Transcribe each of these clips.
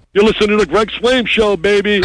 You're listening to the Greg Swaim Show, baby.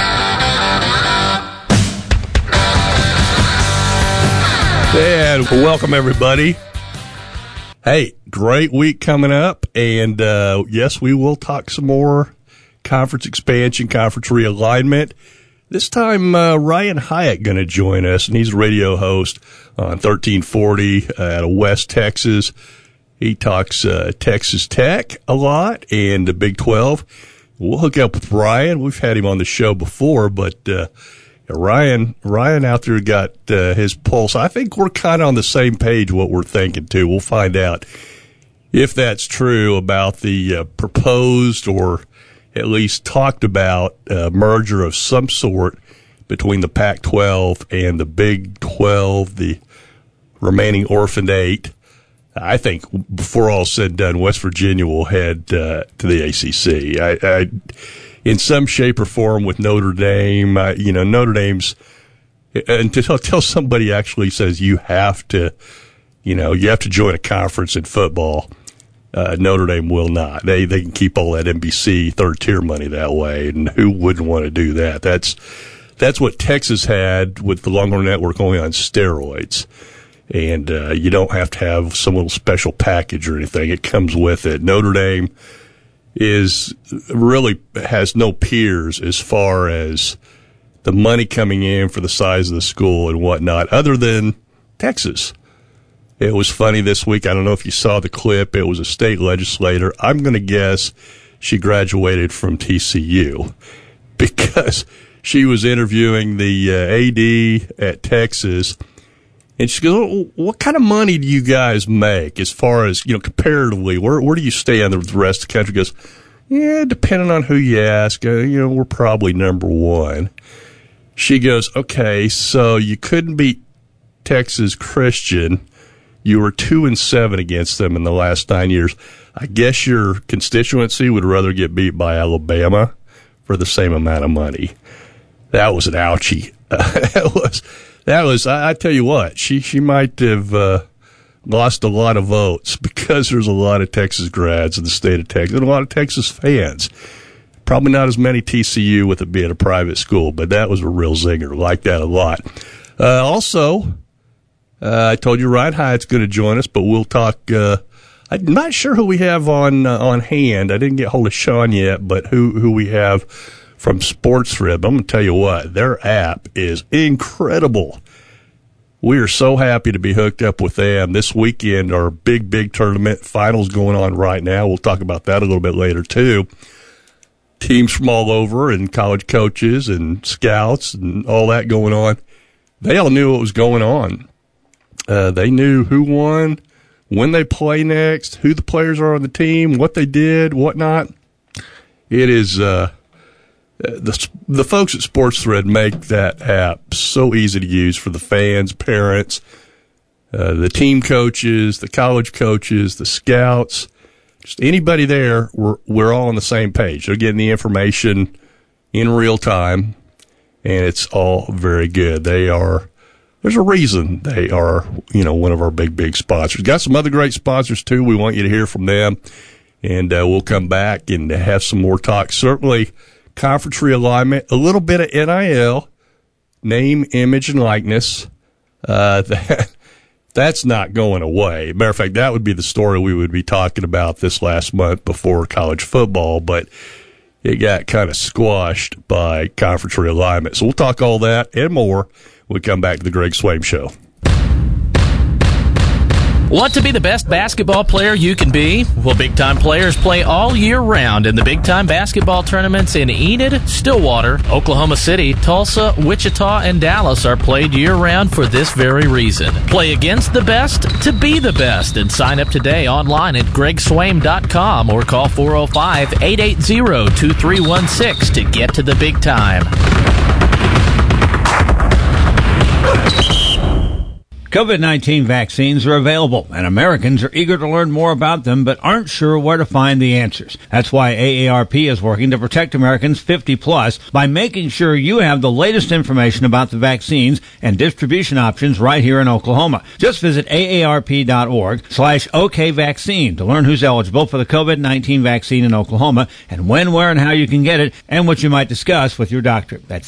And welcome, everybody. Hey, great week coming up. And, yes, we will talk some more conference expansion, conference realignment. This time, Ryan Hyatt going to join us, and he's a radio host on 1340 out of West Texas. He talks Texas Tech a lot and the Big 12. We'll hook up with Ryan. We've had him on the show before, but Ryan out there got his pulse. I think we're kind of on the same page what we're thinking, too. We'll find out if that's true about the proposed or at least talked about merger of some sort between the Pac-12 and the Big 12, the remaining orphaned 8. I think before all said and done, West Virginia will head to the ACC. I in some shape or form with Notre Dame. Notre Dame's, until somebody actually says you have to join a conference in football. Notre Dame will not. They can keep all that NBC third tier money that way, and who wouldn't want to do that? That's what Texas had with the Longhorn Network, only on steroids. And you don't have to have some little special package or anything. It comes with it. Notre Dame really has no peers as far as the money coming in for the size of the school and whatnot, other than Texas. It was funny this week. I don't know if you saw the clip. It was a state legislator. I'm going to guess she graduated from TCU because she was interviewing the AD at Texas. And she goes, what kind of money do you guys make as far as, comparatively? Where do you stand with the rest of the country? Goes, yeah, depending on who you ask, we're probably number one. She goes, okay, so you couldn't beat Texas Christian. You were 2-7 against them in the last 9 years. I guess your constituency would rather get beat by Alabama for the same amount of money. That was an ouchie. That was. I tell you what, she might have lost a lot of votes because there's a lot of Texas grads in the state of Texas and a lot of Texas fans. Probably not as many TCU with it being a private school, but that was a real zinger. Like that a lot. Also, I told you Ryan Hyatt's going to join us, but we'll talk. I'm not sure who we have on hand. I didn't get hold of Sean yet, but who we have from SportsRib. I'm going to tell you what, their app is incredible. We are so happy to be hooked up with them. This weekend, our big tournament finals going on right now. We'll talk about that a little bit later, too. Teams from all over and college coaches and scouts and all that going on. They all knew what was going on. They knew who won, when they play next, who the players are on the team, what they did, whatnot. It is the folks at SportsThread make that app so easy to use for the fans, parents, the team coaches, the college coaches, the scouts, just anybody there. We're all on the same page. They're getting the information in real time, and it's all very good. There's a reason they are, one of our big sponsors. Got some other great sponsors, too. We want you to hear from them, and we'll come back and have some more talk. Certainly, conference realignment, a little bit of NIL, name, image, and likeness. That's not going away. Matter of fact, that would be the story we would be talking about this last month before college football, but it got kind of squashed by conference realignment. So we'll talk all that and more when we come back to the Greg Swaim Show. Want to be the best basketball player you can be? Well, big-time players play all year round in the big-time basketball tournaments in Enid, Stillwater, Oklahoma City, Tulsa, Wichita, and Dallas are played year-round for this very reason. Play against the best to be the best, and sign up today online at gregswaim.com or call 405-880-2316 to get to the big time. COVID-19 vaccines are available, and Americans are eager to learn more about them but aren't sure where to find the answers. That's why AARP is working to protect Americans 50 plus by making sure you have the latest information about the vaccines and distribution options right here in Oklahoma. Just visit aarp.org/OKVaccine to learn who's eligible for the COVID-19 vaccine in Oklahoma and when, where, and how you can get it and what you might discuss with your doctor. That's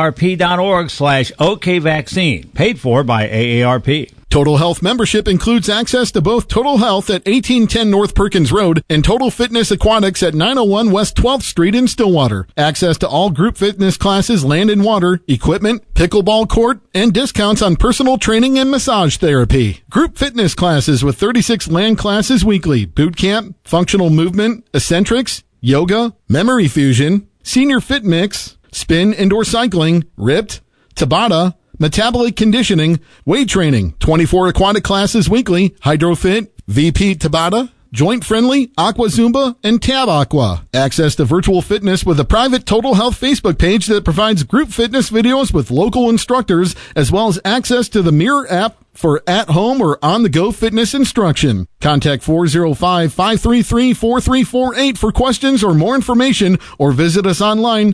aarp.org/OKVaccine, paid for by AARP. Total Health membership includes access to both Total Health at 1810 North Perkins Road and Total Fitness Aquatics at 901 West 12th Street in Stillwater. Access to all group fitness classes, land and water, equipment, pickleball court, and discounts on personal training and massage therapy. Group fitness classes with 36 land classes weekly, boot camp, functional movement, eccentrics, yoga, memory fusion, senior fit mix, spin indoor cycling, ripped, Tabata, metabolic conditioning, weight training, 24 aquatic classes weekly, hydrofit, VP Tabata, joint friendly, Aqua Zumba, and Tab Aqua. Access to virtual fitness with a private Total Health Facebook page that provides group fitness videos with local instructors, as well as access to the Mirror app for at-home or on-the-go fitness instruction. Contact 405-533-4348 for questions or more information, or visit us online,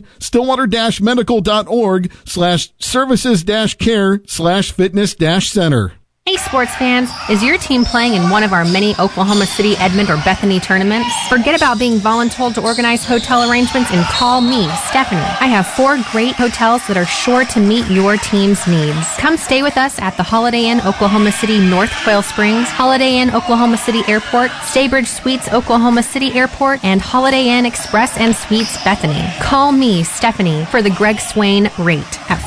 stillwater-medical.org/services-care/fitness-center. Hey sports fans, is your team playing in one of our many Oklahoma City, Edmond, or Bethany tournaments? Forget about being voluntold to organize hotel arrangements and call me, Stephanie. I have 4 great hotels that are sure to meet your team's needs. Come stay with us at the Holiday Inn Oklahoma City North Quail Springs, Holiday Inn Oklahoma City Airport, Staybridge Suites Oklahoma City Airport, and Holiday Inn Express and Suites Bethany. Call me, Stephanie, for the Greg Swain rate at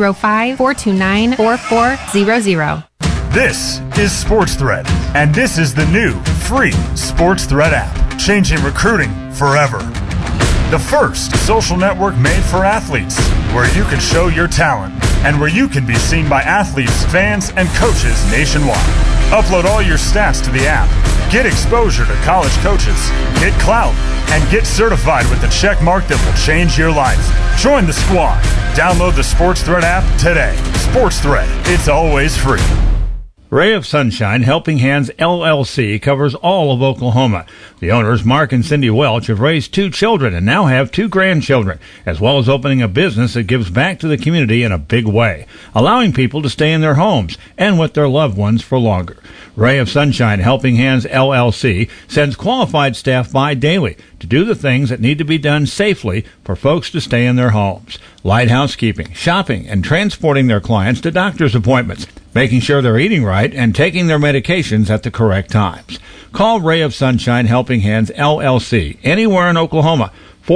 405-429-4400. This is Sports Thread, and this is the new free Sports Thread app, changing recruiting forever. The first social network made for athletes, where you can show your talent and where you can be seen by athletes, fans, and coaches nationwide. Upload all your stats to the app, get exposure to college coaches, get clout, and get certified with a check mark that will change your life. Join the squad. Download the Sports Thread app today. Sports Thread, it's always free. Ray of Sunshine Helping Hands LLC covers all of Oklahoma. The owners, Mark and Cindy Welch, have raised 2 children and now have 2 grandchildren, as well as opening a business that gives back to the community in a big way, allowing people to stay in their homes and with their loved ones for longer. Ray of Sunshine Helping Hands LLC sends qualified staff by daily to do the things that need to be done safely for folks to stay in their homes. Light housekeeping, shopping, and transporting their clients to doctor's appointments, making sure they're eating right and taking their medications at the correct times. Call Ray of Sunshine Helping Hands LLC anywhere in Oklahoma,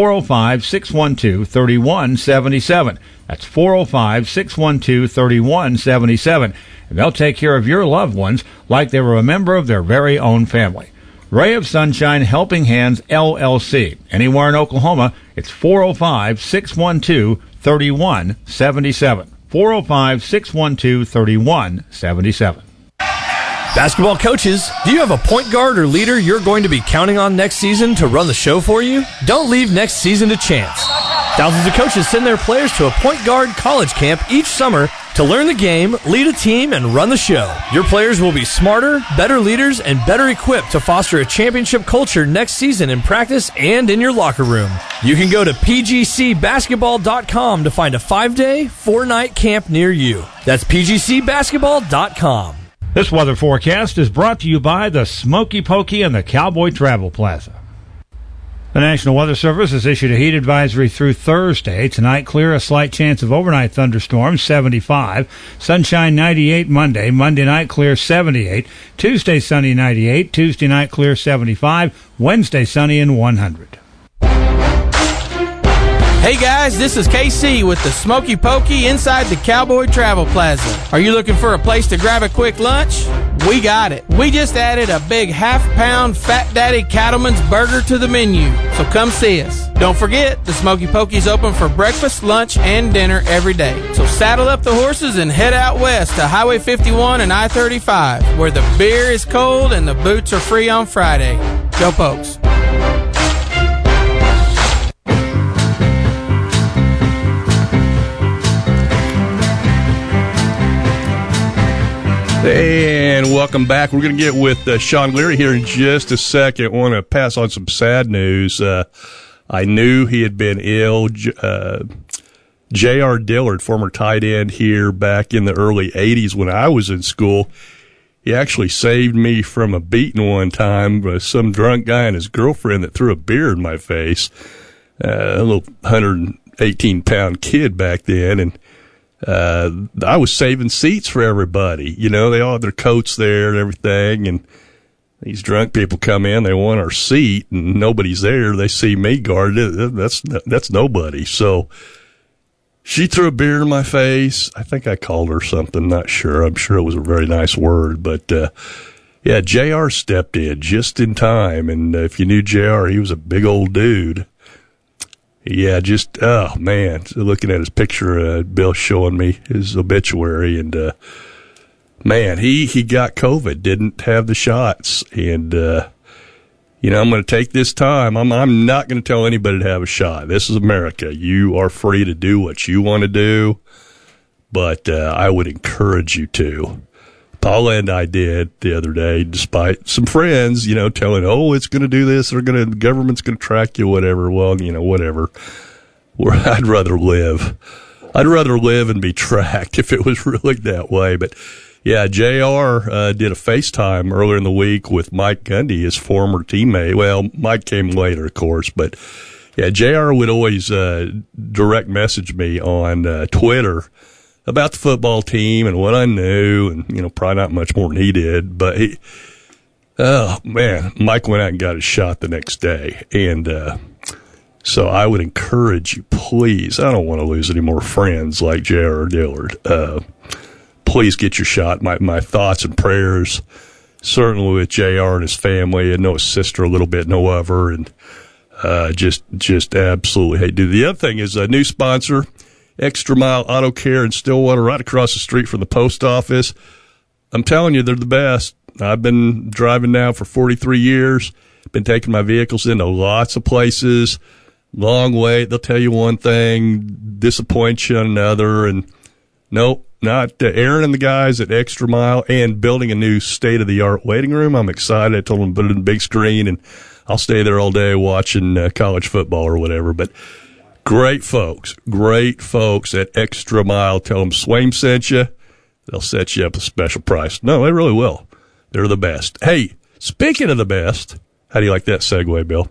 405-612-3177. That's 405-612-3177. And they'll take care of your loved ones like they were a member of their very own family. Ray of Sunshine Helping Hands LLC. Anywhere in Oklahoma, it's 405-612-3177. 405-612-3177. Basketball coaches, do you have a point guard or leader you're going to be counting on next season to run the show for you? Don't leave next season to chance. Thousands of coaches send their players to a point guard college camp each summer to learn the game, lead a team, and run the show. Your players will be smarter, better leaders, and better equipped to foster a championship culture next season in practice and in your locker room. You can go to pgcbasketball.com to find a 5-day, 4-night camp near you. That's pgcbasketball.com. This weather forecast is brought to you by the Smoky Pokey and the Cowboy Travel Plaza. The National Weather Service has issued a heat advisory through Thursday. Tonight, clear, a slight chance of overnight thunderstorms, 75. Sunshine, 98 Monday. Monday night, clear, 78. Tuesday, sunny, 98. Tuesday night, clear, 75. Wednesday, sunny, and 100. Hey guys, this is KC with the Smoky Pokey inside the Cowboy Travel Plaza. Are you looking for a place to grab a quick lunch? We got it. We just added a big half-pound Fat Daddy Cattleman's Burger to the menu, so come see us. Don't forget, the Smoky Pokey's open for breakfast, lunch, and dinner every day. So saddle up the horses and head out west to Highway 51 and I-35, where the beer is cold and the boots are free on Friday. Go Pokes. And welcome back. We're going to get with Sean Leary here in just a second. I want to pass on some sad news. I knew he had been ill. J.R. Dillard, former tight end here back in the early 80s when I was in school, he actually saved me from a beating one time by some drunk guy and his girlfriend that threw a beer in my face. A little 118-pound kid back then, and I was saving seats for everybody. You know, they all had their coats there and everything, and these drunk people come in, they want our seat, and nobody's there. They see me guarded. That's nobody. So she threw a beer in my face. I think I called her something, not sure. I'm sure it was a very nice word, but yeah, JR stepped in just in time, and if you knew JR, he was a big old dude. Yeah, just, oh, man, looking at his picture, Bill showing me his obituary, and, man, he got COVID, didn't have the shots, and, you know, I'm going to take this time. I'm not going to tell anybody to have a shot. This is America. You are free to do what you want to do, but I would encourage you to. Paula and I did the other day, despite some friends, you know, telling, oh, it's going to do this, the government's going to track you, whatever. Well, you know, whatever. I'd rather live. I'd rather live and be tracked if it was really that way. But yeah, JR did a FaceTime earlier in the week with Mike Gundy, his former teammate. Well, Mike came later, of course, but yeah, JR would always direct message me on Twitter about the football team and what I knew, and, you know, probably not much more than he did, but oh man, Mike went out and got his shot the next day. And, so I would encourage you, please, I don't want to lose any more friends like J.R. Dillard. Please get your shot. My thoughts and prayers, certainly with J.R. and his family. I know his sister a little bit, know of her, and, just absolutely hate to do. The other thing is a new sponsor, Extra Mile Auto Care in Stillwater, right across the street from the post office. I'm telling you, they're the best. I've been driving now for 43 years, been taking my vehicles into lots of places, long wait. They'll tell you one thing, disappoint you on another, and nope, not Aaron and the guys at Extra Mile, and building a new state-of-the-art waiting room. I'm excited. I told them to put it in the big screen, and I'll stay there all day watching college football or whatever, but great folks at Extra Mile. Tell them Swaim sent you. They'll set you up a special price. No, they really will. They're the best. Hey, speaking of the best, how do you like that segue, Bill?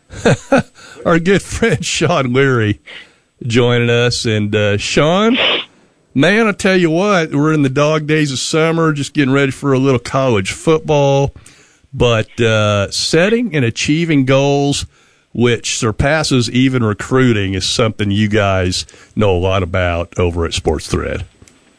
Our good friend Sean Leary joining us. And Sean, man, I tell you what, we're in the dog days of summer, just getting ready for a little college football. But setting and achieving goals which surpasses even recruiting, is something you guys know a lot about over at Sports Thread.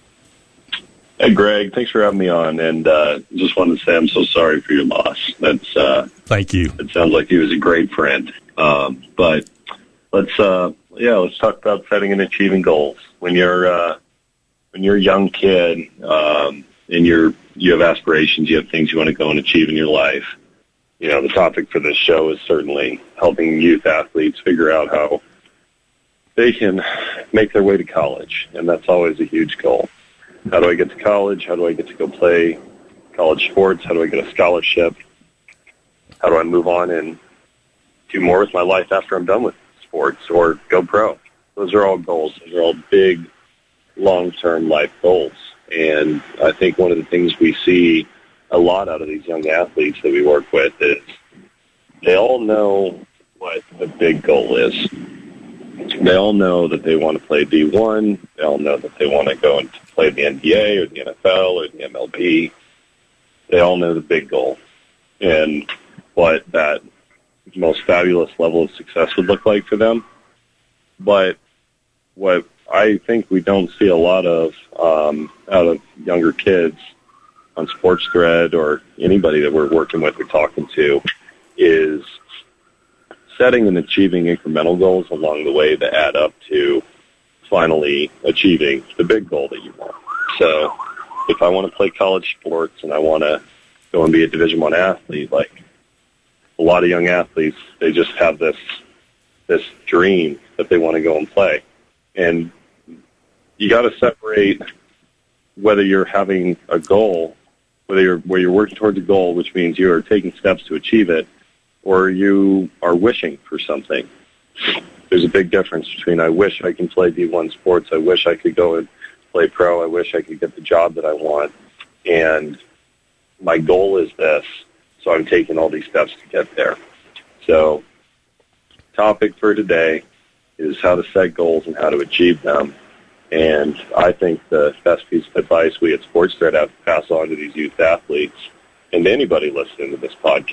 Hey, Greg, thanks for having me on, and just wanted to say I'm so sorry for your loss. That's thank you. It sounds like he was a great friend. But let's talk about setting and achieving goals. When you're a young kid, and you have aspirations, you have things you want to go and achieve in your life. You know, the topic for this show is certainly helping youth athletes figure out how they can make their way to college, and that's always a huge goal. How do I get to college? How do I get to go play college sports? How do I get a scholarship? How do I move on and do more with my life after I'm done with sports or go pro? Those are all goals. Those are all big, long-term life goals. And I think one of the things we see a lot out of these young athletes that we work with is they all know what the big goal is. They all know that they want to play D1. They all know that they want to go and play the NBA or the NFL or the MLB. They all know the big goal and what that most fabulous level of success would look like for them. But what I think we don't see a lot of out of younger kids on Sports Thread or anybody that we're working with or talking to is setting and achieving incremental goals along the way that add up to finally achieving the big goal that you want. So if I want to play college sports and I want to go and be a Division I athlete, like a lot of young athletes, they just have this dream that they want to go and play. And you got to separate whether you're having a goal whether you're working towards a goal, which means you are taking steps to achieve it, or you are wishing for something. There's a big difference between I wish I can play D1 sports, I wish I could go and play pro, I wish I could get the job that I want, and my goal is this, so I'm taking all these steps to get there. So, topic for today is how to set goals and how to achieve them. And I think the best piece of advice we at SportsThread have to pass on to these youth athletes and to anybody listening to this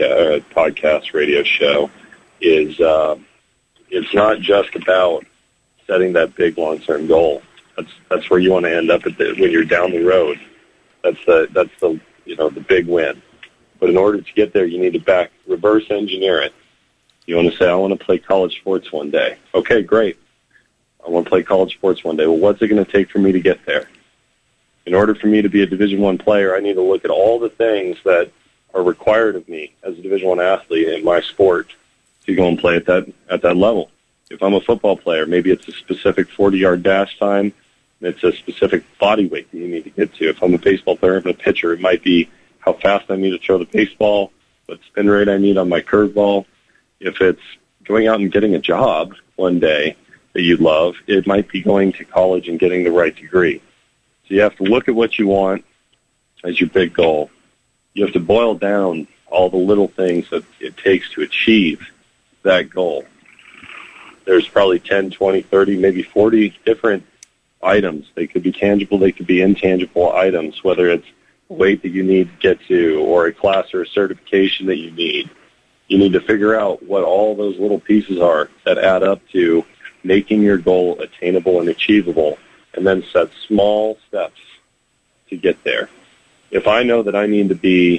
podcast radio show is it's not just about setting that big long-term goal. That's where you want to end up when you're down the road. That's the the big win. But in order to get there, you need to reverse engineer it. You want to say, I want to play college sports one day. Okay, great. I want to play college sports one day. Well, what's it going to take for me to get there? In order for me to be a Division I player, I need to look at all the things that are required of me as a Division I athlete in my sport to go and play at that level. If I'm a football player, maybe it's a specific 40-yard dash time. It's a specific body weight that you need to get to. If I'm a baseball player, I'm a pitcher, it might be how fast I need to throw the baseball, what spin rate I need on my curveball. If it's going out and getting a job one day that you love, it might be going to college and getting the right degree. So you have to look at what you want as your big goal. You have to boil down all the little things that it takes to achieve that goal. There's probably 10, 20, 30, maybe 40 different items. They could be tangible, they could be intangible items, whether it's a weight that you need to get to or a class or a certification that you need. You need to figure out what all those little pieces are that add up to making your goal attainable and achievable, and then set small steps to get there. If I know that I need to be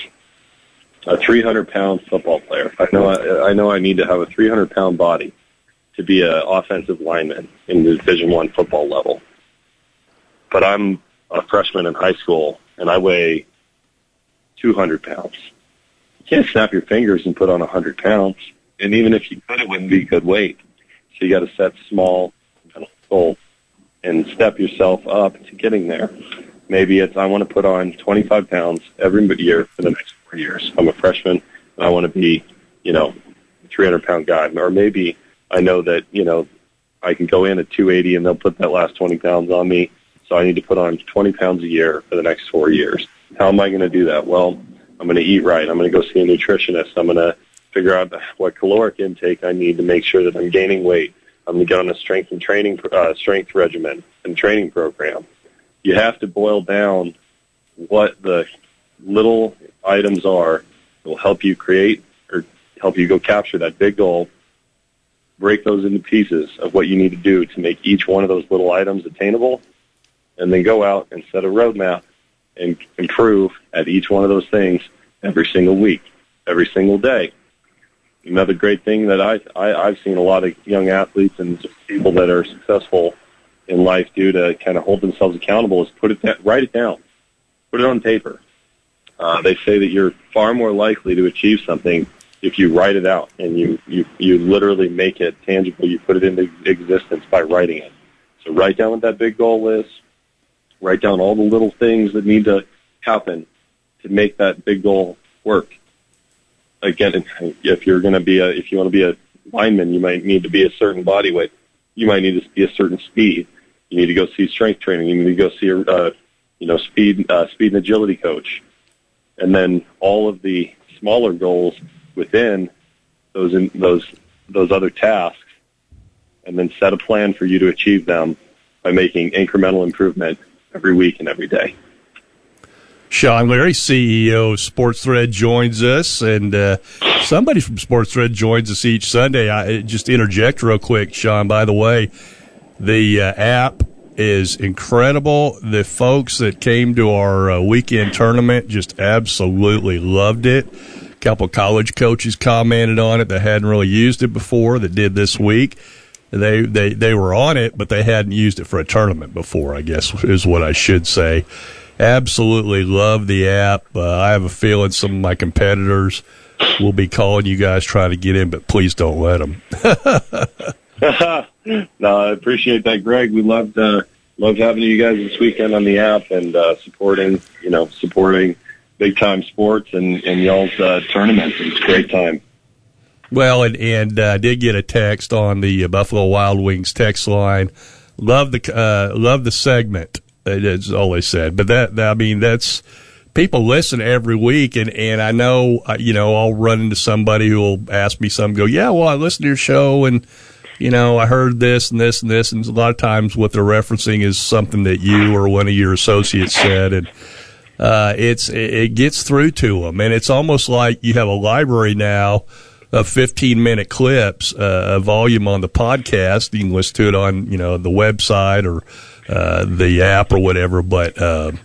a 300-pound football player, I know I need to have a 300-pound body to be an offensive lineman in the Division I football level. But I'm a freshman in high school, and I weigh 200 pounds. You can't snap your fingers and put on 100 pounds. And even if you could, it wouldn't be good weight. So you got to set small goals and step yourself up to getting there. Maybe it's I want to put on 25 pounds every year for the next 4 years. I'm a freshman, and I want to be, a 300-pound guy. Or maybe I know that, I can go in at 280 and they'll put that last 20 pounds on me. So I need to put on 20 pounds a year for the next 4 years. How am I going to do that? Well, I'm going to eat right. I'm going to go see a nutritionist. I'm going to figure out what caloric intake I need to make sure that I'm gaining weight. I'm going to get on a strength regimen and training program. You have to boil down what the little items are that will help you create or help you go capture that big goal, break those into pieces of what you need to do to make each one of those little items attainable, and then go out and set a roadmap and improve at each one of those things every single week, every single day. Another great thing that I've seen a lot of young athletes and just people that are successful in life do to kind of hold themselves accountable is write it down, put it on paper. They say that you're far more likely to achieve something if you write it out and you literally make it tangible. You put it into existence by writing it. So write down what that big goal is. Write down all the little things that need to happen to make that big goal work. Again, if you want to be a lineman, you might need to be a certain body weight. You might need to be a certain speed. You need to go see strength training. You need to go see a speed and agility coach. And then all of the smaller goals within those other tasks, and then set a plan for you to achieve them by making incremental improvement every week and every day. Sean Leary, CEO of SportsThread, joins us, and somebody from SportsThread joins us each Sunday. I just interject real quick, Sean, by the way, the app is incredible. The folks that came to our weekend tournament just absolutely loved it. A couple college coaches commented on it that hadn't really used it before that did this week. They were on it, but they hadn't used it for a tournament before, I guess is what I should say. Absolutely love the app. I have a feeling some of my competitors will be calling you guys trying to get in, but please don't let them. No, I appreciate that, Greg. We loved having you guys this weekend on the app and supporting big time sports and y'all's tournaments. It's a great time. Well, and I did get a text on the Buffalo Wild Wings text line. Love the segment. That's all they said. But that's people listen every week, and I know I'll run into somebody who will ask me something. Go, yeah, well, I listened to your show, and I heard this and this and this, and a lot of times what they're referencing is something that you or one of your associates said, and it gets through to them, and it's almost like you have a library now of 15-minute clips, a volume on the podcast. You can listen to it on the website or the app or whatever, but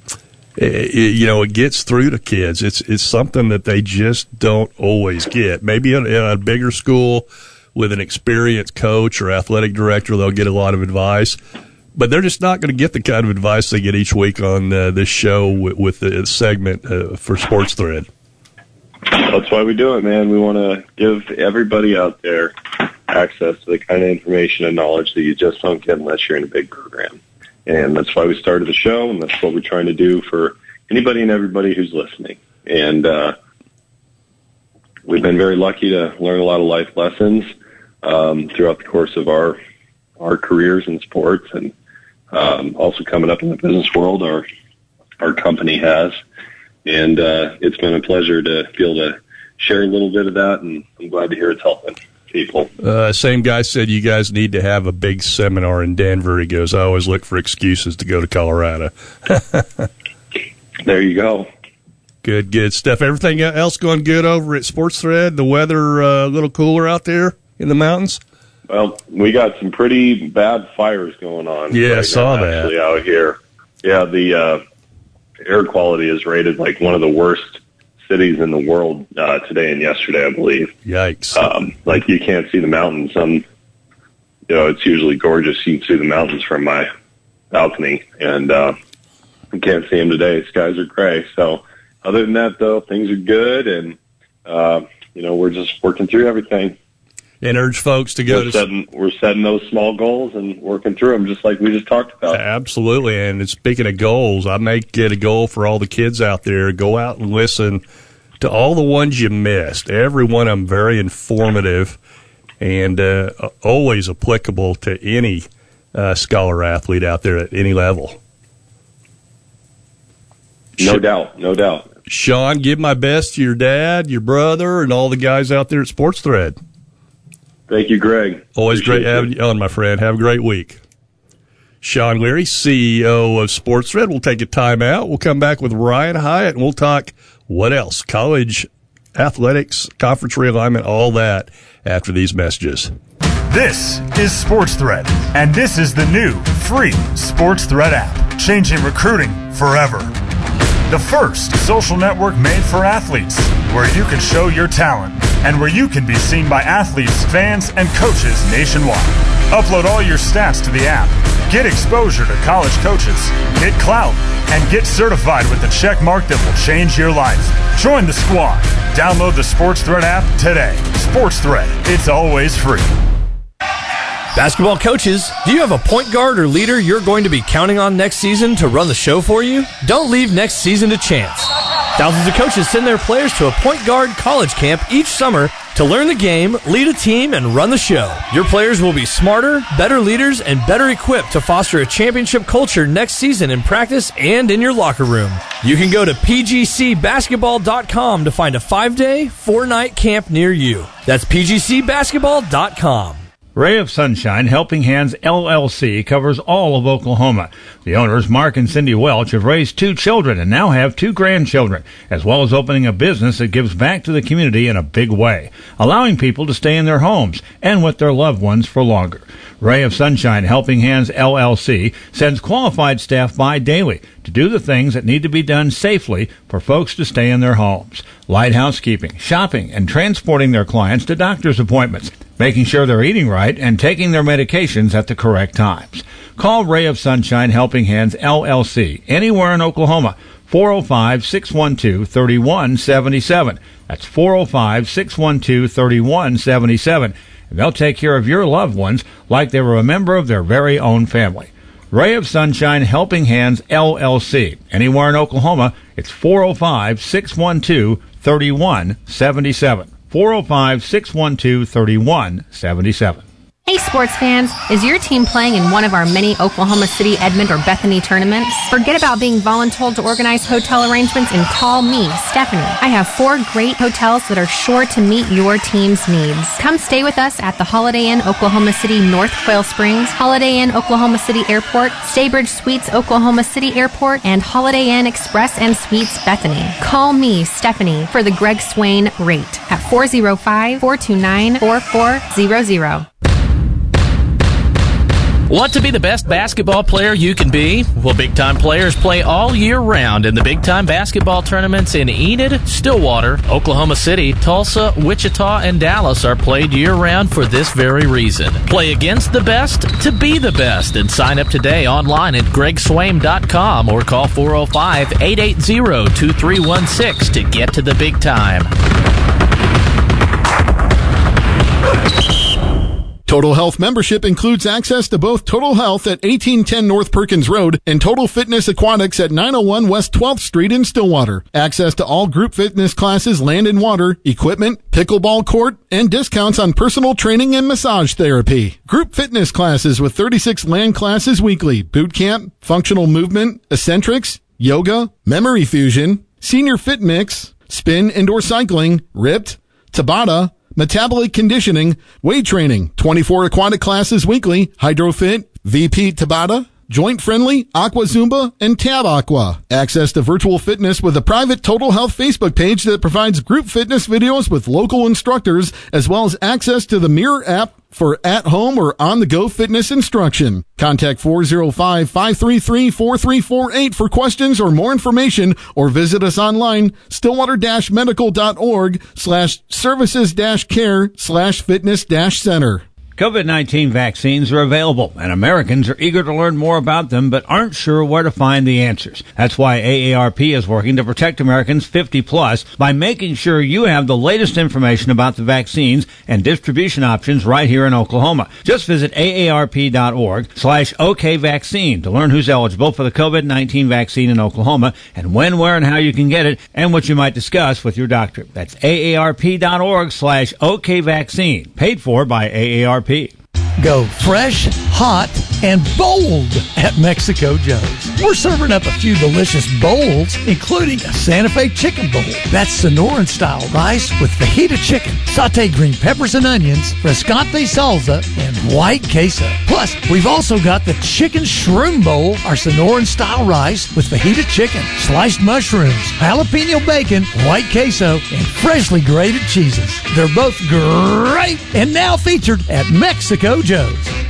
it gets through to kids. It's something that they just don't always get. Maybe in a bigger school with an experienced coach or athletic director, they'll get a lot of advice, but they're just not going to get the kind of advice they get each week on this show with the segment for Sports Thread. That's why we do it, man. We want to give everybody out there access to the kind of information and knowledge that you just don't get unless you're in a big program. And that's why we started the show, and that's what we're trying to do for anybody and everybody who's listening. And we've been very lucky to learn a lot of life lessons throughout the course of our careers in sports, and also coming up in the business world, our company has. And it's been a pleasure to be able to share a little bit of that, and I'm glad to hear it's helping people. Same guy said you guys need to have a big seminar in Denver. He goes, I always look for excuses to go to Colorado. There you go. Good stuff. Everything else going good over at Sports Thread? The weather a little cooler out there in the mountains? Well, we got some pretty bad fires going on. Yeah, I saw that. Actually, out here. Yeah, the air quality is rated like one of the worst cities in the world today and yesterday, I believe. Yikes. Like you can't see the mountains. It's usually gorgeous. You can see the mountains from my balcony, and you can't see them today. Skies are gray. So other than that, though, things are good, and, we're just working through everything. And urge folks to go we're setting those small goals and working through them, just like we just talked about. Absolutely. And speaking of goals, I make it a goal for all the kids out there. Go out and listen to all the ones you missed. Every one of them very informative and always applicable to any scholar athlete out there at any level. No doubt. Sean, give my best to your dad, your brother, and all the guys out there at Sports Thread. Thank you, Greg. Always great having you on, my friend. Have a great week. Sean Leary, CEO of Sports Thread. We'll take a timeout. We'll come back with Ryan Hyatt, and we'll talk what else? College athletics, conference realignment, all that after these messages. This is Sports Thread, and this is the new free Sports Thread app, changing recruiting forever. The first social network made for athletes, where you can show your talent and where you can be seen by athletes, fans, and coaches nationwide. Upload all your stats to the app, get exposure to college coaches, get clout, and get certified with the check mark that will change your life. Join the squad. Download the Sports Thread app today. Sports Thread, it's always free. Basketball coaches, do you have a point guard or leader you're going to be counting on next season to run the show for you? Don't leave next season to chance. Thousands of coaches send their players to a point guard college camp each summer to learn the game, lead a team, and run the show. Your players will be smarter, better leaders, and better equipped to foster a championship culture next season in practice and in your locker room. You can go to pgcbasketball.com to find a 5-day, 4-night camp near you. That's pgcbasketball.com. Ray of Sunshine Helping Hands LLC covers all of Oklahoma. The owners, Mark and Cindy Welch, have raised 2 children and now have 2 grandchildren, as well as opening a business that gives back to the community in a big way, allowing people to stay in their homes and with their loved ones for longer. Ray of Sunshine Helping Hands LLC sends qualified staff by daily to do the things that need to be done safely for folks to stay in their homes. Light housekeeping, shopping, and transporting their clients to doctor's appointments, making sure they're eating right and taking their medications at the correct times. Call Ray of Sunshine Helping Hands LLC anywhere in Oklahoma. 405-612-3177. That's 405-612-3177. And they'll take care of your loved ones like they were a member of their very own family. Ray of Sunshine Helping Hands, LLC. Anywhere in Oklahoma, it's 405-612-3177. 405-612-3177. Hey sports fans, is your team playing in one of our many Oklahoma City, Edmond, or Bethany tournaments? Forget about being voluntold to organize hotel arrangements and call me, Stephanie. I have 4 great hotels that are sure to meet your team's needs. Come stay with us at the Holiday Inn Oklahoma City North Quail Springs, Holiday Inn Oklahoma City Airport, Staybridge Suites Oklahoma City Airport, and Holiday Inn Express and Suites Bethany. Call me, Stephanie, for the Greg Swain rate at 405-429-4400. Want to be the best basketball player you can be? Well, big-time players play all year round in the big-time basketball tournaments in Enid, Stillwater, Oklahoma City, Tulsa, Wichita, and Dallas are played year-round for this very reason. Play against the best to be the best, and sign up today online at gregswaim.com or call 405-880-2316 to get to the big time. Total Health membership includes access to both Total Health at 1810 North Perkins Road and Total Fitness Aquatics at 901 West 12th Street in Stillwater. Access to all group fitness classes, land and water, equipment, pickleball court, and discounts on personal training and massage therapy. Group fitness classes with 36 land classes weekly, boot camp, functional movement, eccentrics, yoga, memory fusion, senior fit mix, spin indoor cycling, ripped, Tabata, metabolic conditioning, weight training, 24 aquatic classes weekly, hydrofit, VP Tabata, joint friendly, Aqua Zumba, and Tab Aqua. Access to virtual fitness with a private Total Health Facebook page that provides group fitness videos with local instructors, as well as access to the Mirror app for at-home or on-the-go fitness instruction. Contact 405-533-4348 for questions or more information, or visit us online, stillwater-medical.org/services-care/fitness-center. COVID-19 vaccines are available, and Americans are eager to learn more about them but aren't sure where to find the answers. That's why AARP is working to protect Americans 50-plus by making sure you have the latest information about the vaccines and distribution options right here in Oklahoma. Just visit aarp.org/OKVaccine to learn who's eligible for the COVID-19 vaccine in Oklahoma and when, where, and how you can get it and what you might discuss with your doctor. That's aarp.org/OKVaccine, paid for by AARP. Go fresh, hot, and bold at Mexico Joe's. We're serving up a few delicious bowls, including a Santa Fe chicken bowl. That's Sonoran-style rice with fajita chicken, sauteed green peppers and onions, frescante salsa, and white queso. Plus, we've also got the chicken shroom bowl, our Sonoran-style rice with fajita chicken, sliced mushrooms, jalapeno bacon, white queso, and freshly grated cheeses. They're both great and now featured at Mexico Joe's.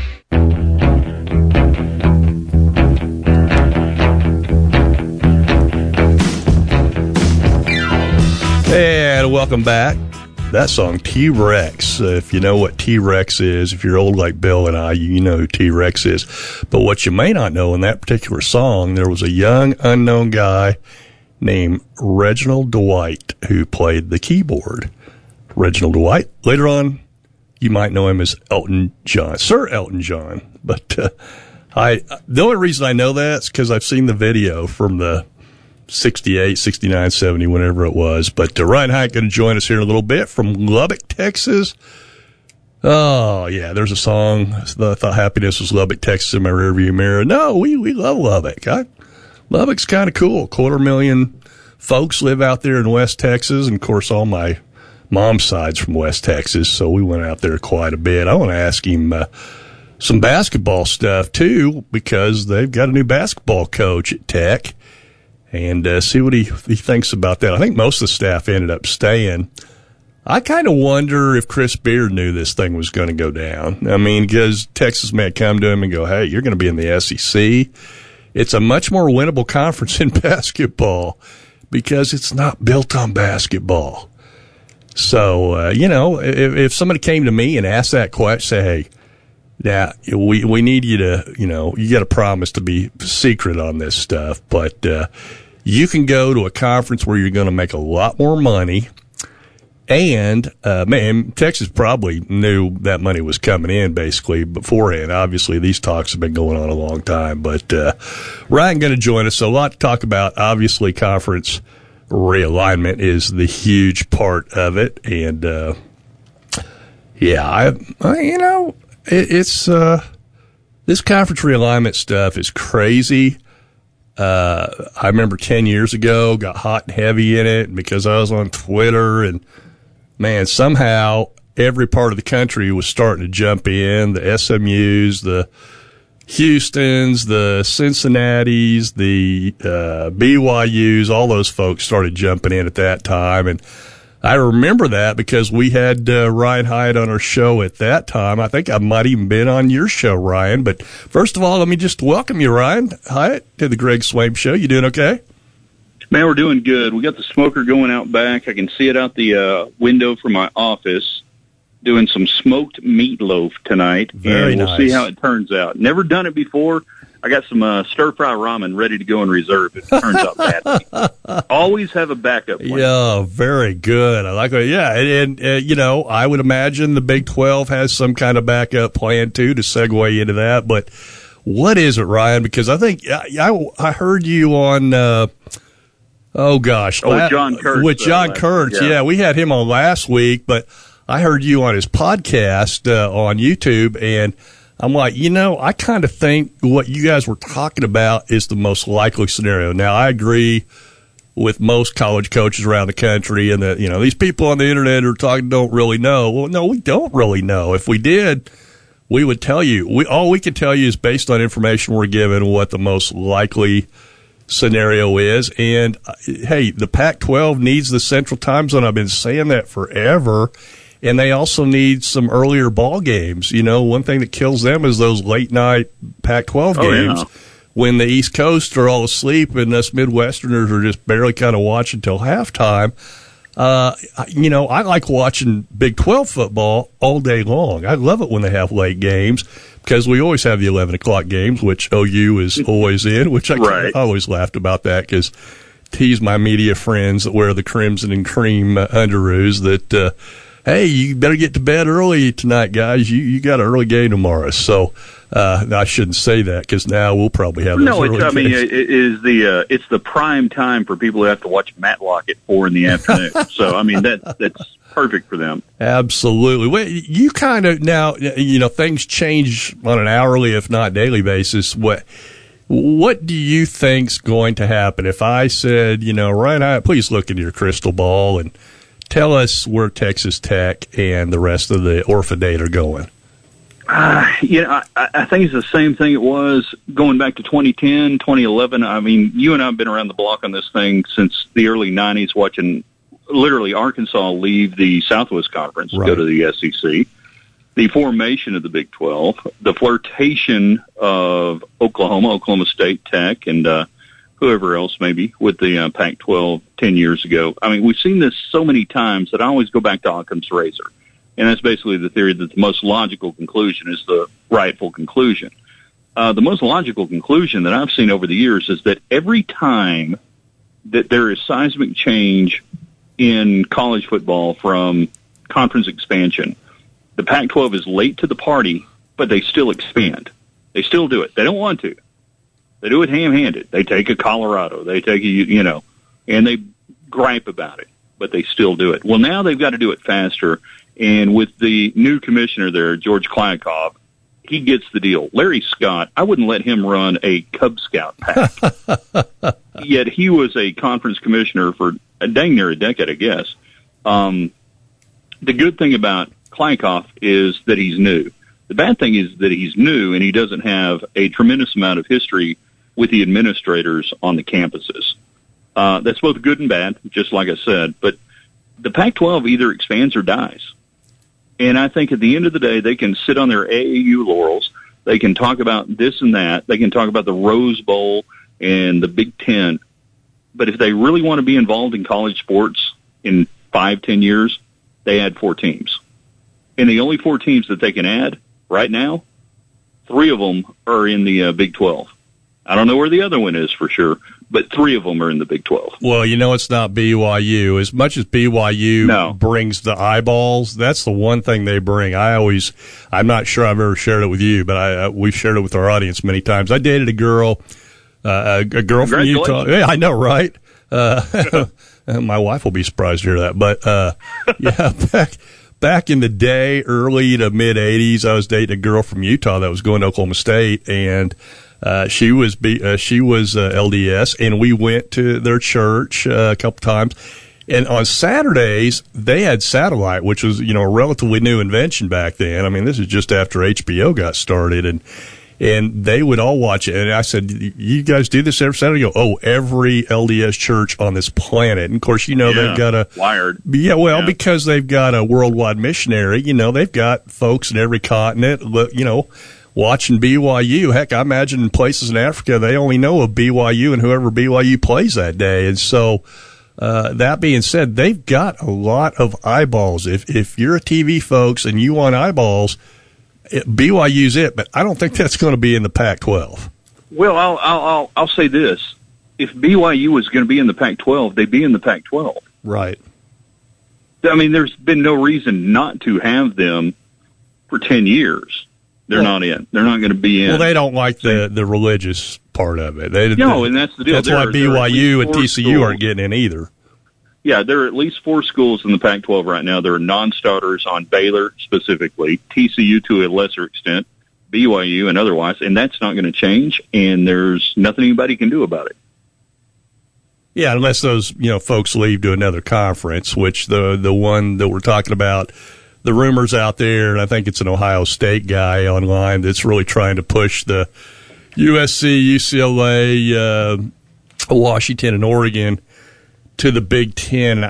And welcome back. That song, T-Rex. If you know what T-Rex is, if you're old like Bill and I, you know who T-Rex is. But what you may not know, in that particular song, there was a young, unknown guy named Reginald Dwight who played the keyboard. Reginald Dwight. Later on, you might know him as Elton John, Sir Elton John. But the only reason I know that is because I've seen the video from the 68, 69, 70, whenever it was. But Ryan Hyatt going to join us here in a little bit from Lubbock, Texas. Oh, yeah, there's a song, I thought happiness was Lubbock, Texas in my rearview mirror. No, we love Lubbock. Lubbock's kind of cool. 250,000 folks live out there in West Texas. And, of course, all my mom's side's from West Texas, so we went out there quite a bit. I want to ask him some basketball stuff, too, because they've got a new basketball coach at Tech, and see what he thinks about that. I think most of the staff ended up staying. I kind of wonder if Chris Beard knew this thing was going to go down. I mean, because Texas may come to him and go, hey, you're going to be in the SEC. It's a much more winnable conference in basketball because it's not built on basketball. So, if somebody came to me and asked that question, say, hey, yeah, we need you to, you got to promise to be secret on this stuff, but you can go to a conference where you're going to make a lot more money And, man, Texas probably knew that money was coming in basically beforehand. Obviously, these talks have been going on a long time. But Ryan going to join us. So a lot to talk about. Obviously, conference realignment is the huge part of it. And, it's this conference realignment stuff is crazy. I remember 10 years ago, got hot and heavy in it because I was on Twitter, and man, somehow every part of the country was starting to jump in. The SMUs, the Houstons, the Cincinnatis, the BYUs, all those folks started jumping in at that time. And I remember that because we had Ryan Hyatt on our show at that time. I think I might even been on your show, Ryan. But first of all, let me just welcome you, Ryan Hyatt, to the Greg Swaim Show. You doing okay? Man, we're doing good. We got the smoker going out back. I can see it out the window from my office. Doing some smoked meatloaf tonight. Very and we'll nice. see how it turns out. Never done it before. I got some stir-fry ramen ready to go in reserve if it turns out badly. Always have a backup plan. Yeah, very good. I like it. Yeah, and I would imagine the Big 12 has some kind of backup plan, too, to segue into that. But what is it, Ryan? Because I think I heard you on with John Kurtz. With John Kurtz, yeah. We had him on last week, but I heard you on his podcast on YouTube, and I'm like, I kind of think what you guys were talking about is the most likely scenario. Now, I agree with most college coaches around the country, and that, these people on the internet are talking don't really know. Well, no, we don't really know. If we did, we would tell you. All we can tell you is based on information we're given what the most likely scenario is. And, hey, the Pac-12 needs the Central Time Zone. I've been saying that forever. And they also need some earlier ball games. One thing that kills them is those late-night Pac-12 games when the East Coast are all asleep and us Midwesterners are just barely kind of watching till halftime. I like watching Big 12 football all day long. I love it when they have late games because we always have the 11 o'clock games, which OU is always in, which I always laughed about that because tease my media friends that wear the crimson and cream underoos that hey, you better get to bed early tonight, guys. You got an early game tomorrow. So I shouldn't say that because now we'll probably have those early games. It's the prime time for people who have to watch Matlock at 4 in the afternoon. So, I mean, that's perfect for them. Absolutely. Well, you kind of now, things change on an hourly, if not daily basis. What do you think's going to happen if I said, Ryan, please look into your crystal ball and tell us where Texas Tech and the rest of the Orpha-Date are going? I think it's the same thing it was going back to 2010, 2011. I mean, you and I have been around the block on this thing since the early 90s, watching literally Arkansas leave the Southwest Conference, go to the SEC, the formation of the Big 12, the flirtation of Oklahoma State, Tech, and whoever else maybe with the Pac-12 10 years ago. I mean, we've seen this so many times that I always go back to Occam's razor. And that's basically the theory that the most logical conclusion is the rightful conclusion. The most logical conclusion that I've seen over the years is that every time that there is seismic change in college football from conference expansion, the Pac-12 is late to the party, but they still expand. They still do it. They don't want to. They do it ham-handed. They take a Colorado. They take a, and they gripe about it, but they still do it. Well, now they've got to do it faster. And with the new commissioner there, George Kliavkoff, he gets the deal. Larry Scott, I wouldn't let him run a Cub Scout pack. Yet he was a conference commissioner for dang near a decade, I guess. The good thing about Kliavkoff is that he's new. The bad thing is that he's new and he doesn't have a tremendous amount of history with the administrators on the campuses. That's both good and bad, just like I said. But the Pac-12 either expands or dies. And I think at the end of the day, they can sit on their AAU laurels. They can talk about this and that. They can talk about the Rose Bowl and the Big Ten. But if they really want to be involved in college sports in 5-10 years, they add 4 teams. And the only 4 teams that they can add right now, 3 of them are in the Big 12. I don't know where the other one is for sure, but 3 of them are in the Big 12. Well, it's not BYU. As much as BYU brings the eyeballs, that's the one thing they bring. I'm not sure I've ever shared it with you, but we've shared it with our audience many times. I dated a girl from Utah. Yeah, I know, right? My wife will be surprised to hear that. But, back in the day, early to mid 80s, I was dating a girl from Utah that was going to Oklahoma State, and she was LDS, and we went to their church a couple times. And on Saturdays, they had satellite, which was, a relatively new invention back then. I mean, this is just after HBO got started, and they would all watch it. And I said, you guys do this every Saturday? Go, oh, every LDS church on this planet. And of course, they've got a wired. Yeah, well, because they've got a worldwide missionary, they've got folks in every continent, watching BYU. Heck, I imagine in places in Africa, they only know of BYU and whoever BYU plays that day. And so, that being said, they've got a lot of eyeballs. If you're a TV folks and you want eyeballs, BYU's it, but I don't think that's going to be in the Pac-12. Well, I'll say this: if BYU was going to be in the Pac-12, they'd be in the Pac-12. Right. I mean, there's been no reason not to have them for 10 years. They're not in. They're not going to be in. Well, they don't like the religious part of it. And that's the deal. That's why BYU and TCU aren't getting in either. Yeah, there are at least 4 schools in the Pac-12 right now. There are non-starters on Baylor specifically, TCU to a lesser extent, BYU and otherwise, and that's not going to change, and there's nothing anybody can do about it. Yeah, unless those folks leave to another conference, which the one that we're talking about, the rumors out there, and I think it's an Ohio State guy online that's really trying to push the USC, UCLA, Washington, and Oregon to the Big Ten.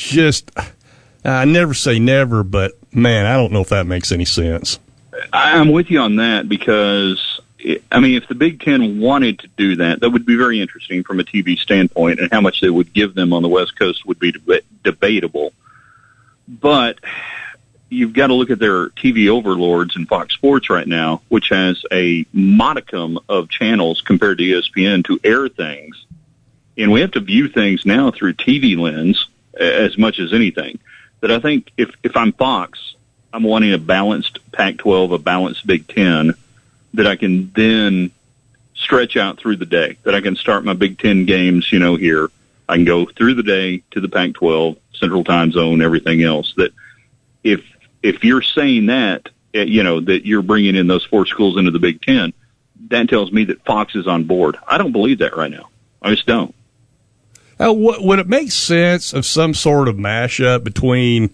I never say never, but man, I don't know if that makes any sense. I'm with you on that because, if the Big Ten wanted to do that, that would be very interesting from a TV standpoint, and how much they would give them on the West Coast would be debatable. But you've got to look at their TV overlords in Fox Sports right now, which has a modicum of channels compared to ESPN to air things. And we have to view things now through TV lens as much as anything. That I think if I'm Fox, I'm wanting a balanced Pac-12, a balanced Big Ten, that I can then stretch out through the day. That I can start my Big Ten games, here. I can go through the day to the Pac-12, Central Time Zone, everything else. That if you're saying that, that you're bringing in those 4 schools into the Big Ten, that tells me that Fox is on board. I don't believe that right now. I just don't. Would it make sense of some sort of mashup between,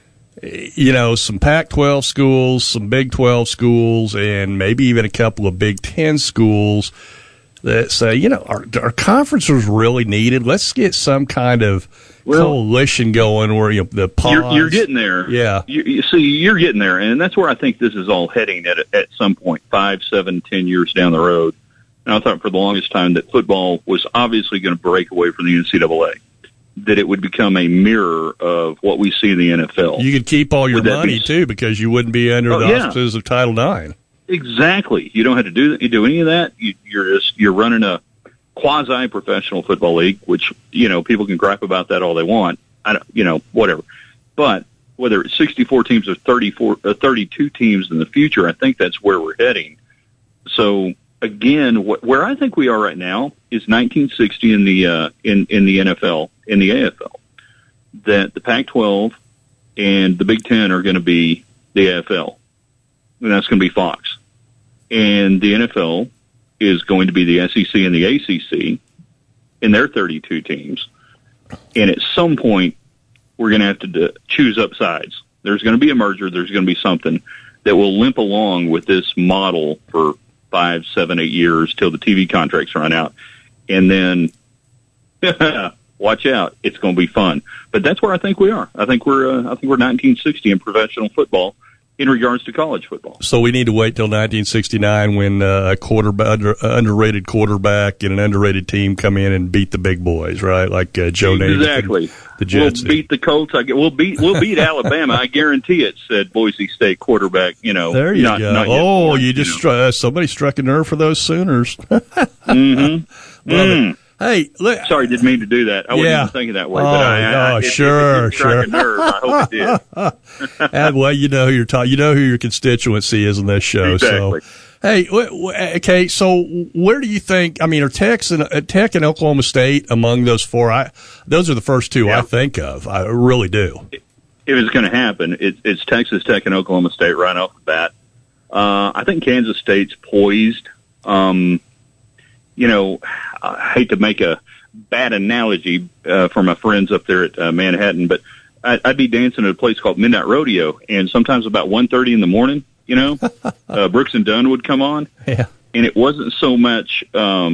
some Pac-12 schools, some Big 12 schools, and maybe even a couple of Big 10 schools that say, our conferences really needed? Let's get some kind of coalition going where the pods. You're getting there. Yeah. You're getting there, and that's where I think this is all heading at some point, 5, 7, 10 years down the road. And I thought for the longest time that football was obviously going to break away from the NCAA, that it would become a mirror of what we see in the NFL. You could keep all your money, too, because you wouldn't be under the auspices of Title IX. Exactly. You don't have to do any of that. You're running a quasi-professional football league, which, people can gripe about that all they want. Whatever. But whether it's 64 teams or 32 teams in the future, I think that's where we're heading. So, again, where I think we are right now is 1960 in the NFL, in the AFL, that the Pac-12 and the Big Ten are going to be the AFL, and that's going to be Fox. And the NFL is going to be the SEC and the ACC in their 32 teams. And at some point, we're going to have to choose up sides. There's going to be a merger. There's going to be something that will limp along with this model for 5, 7, 8 years till the TV contracts run out. And then, watch out, it's going to be fun. But that's where I think we are. I think we're 1960 in professional football in regards to college football. So we need to wait till 1969 when a underrated quarterback and an underrated team come in and beat the big boys, right? Like Joe Namath. Exactly. The Jets. We'll beat the Colts. We'll beat Alabama. I guarantee it. Said Boise State quarterback. There you go. Somebody struck a nerve for those Sooners. Mm-hmm. Love it. Hey, look, sorry, didn't mean to do that. I wasn't even thinking that way. But sure. It struck a nerve. I hope it did. And, well, you know who you're talking. You know who your constituency is in this show. Exactly. So, hey, okay. So, where do you think? I mean, are Tech and Oklahoma State among those four? Those are the first two I think of. I really do. If it's going to happen, it's Texas Tech and Oklahoma State right off the bat. I think Kansas State's poised. I hate to make a bad analogy for my friends up there at Manhattan, but I'd be dancing at a place called Midnight Rodeo, and sometimes about 1:30 in the morning, Brooks and Dunn would come on, and it wasn't so much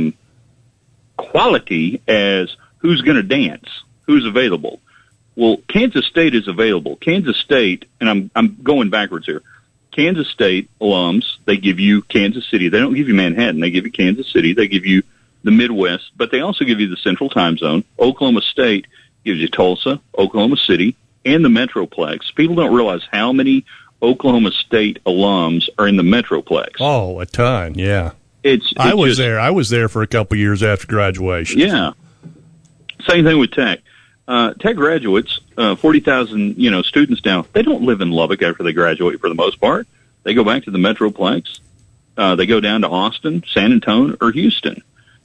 quality as who's going to dance, who's available. Well, Kansas State is available. Kansas State, and I'm going backwards here. Kansas State alums, they give you Kansas City. They don't give you Manhattan. They give you Kansas City. They give you the Midwest, but they also give you the Central Time Zone. Oklahoma State gives you Tulsa, Oklahoma City, and the Metroplex. People don't realize how many Oklahoma State alums are in the Metroplex. Oh, a ton, yeah. I was there for a couple years after graduation. Yeah. Same thing with Tech. Tech graduates, 40,000, students now, they don't live in Lubbock after they graduate for the most part. They go back to the Metroplex. They go down to Austin, San Antonio, or Houston.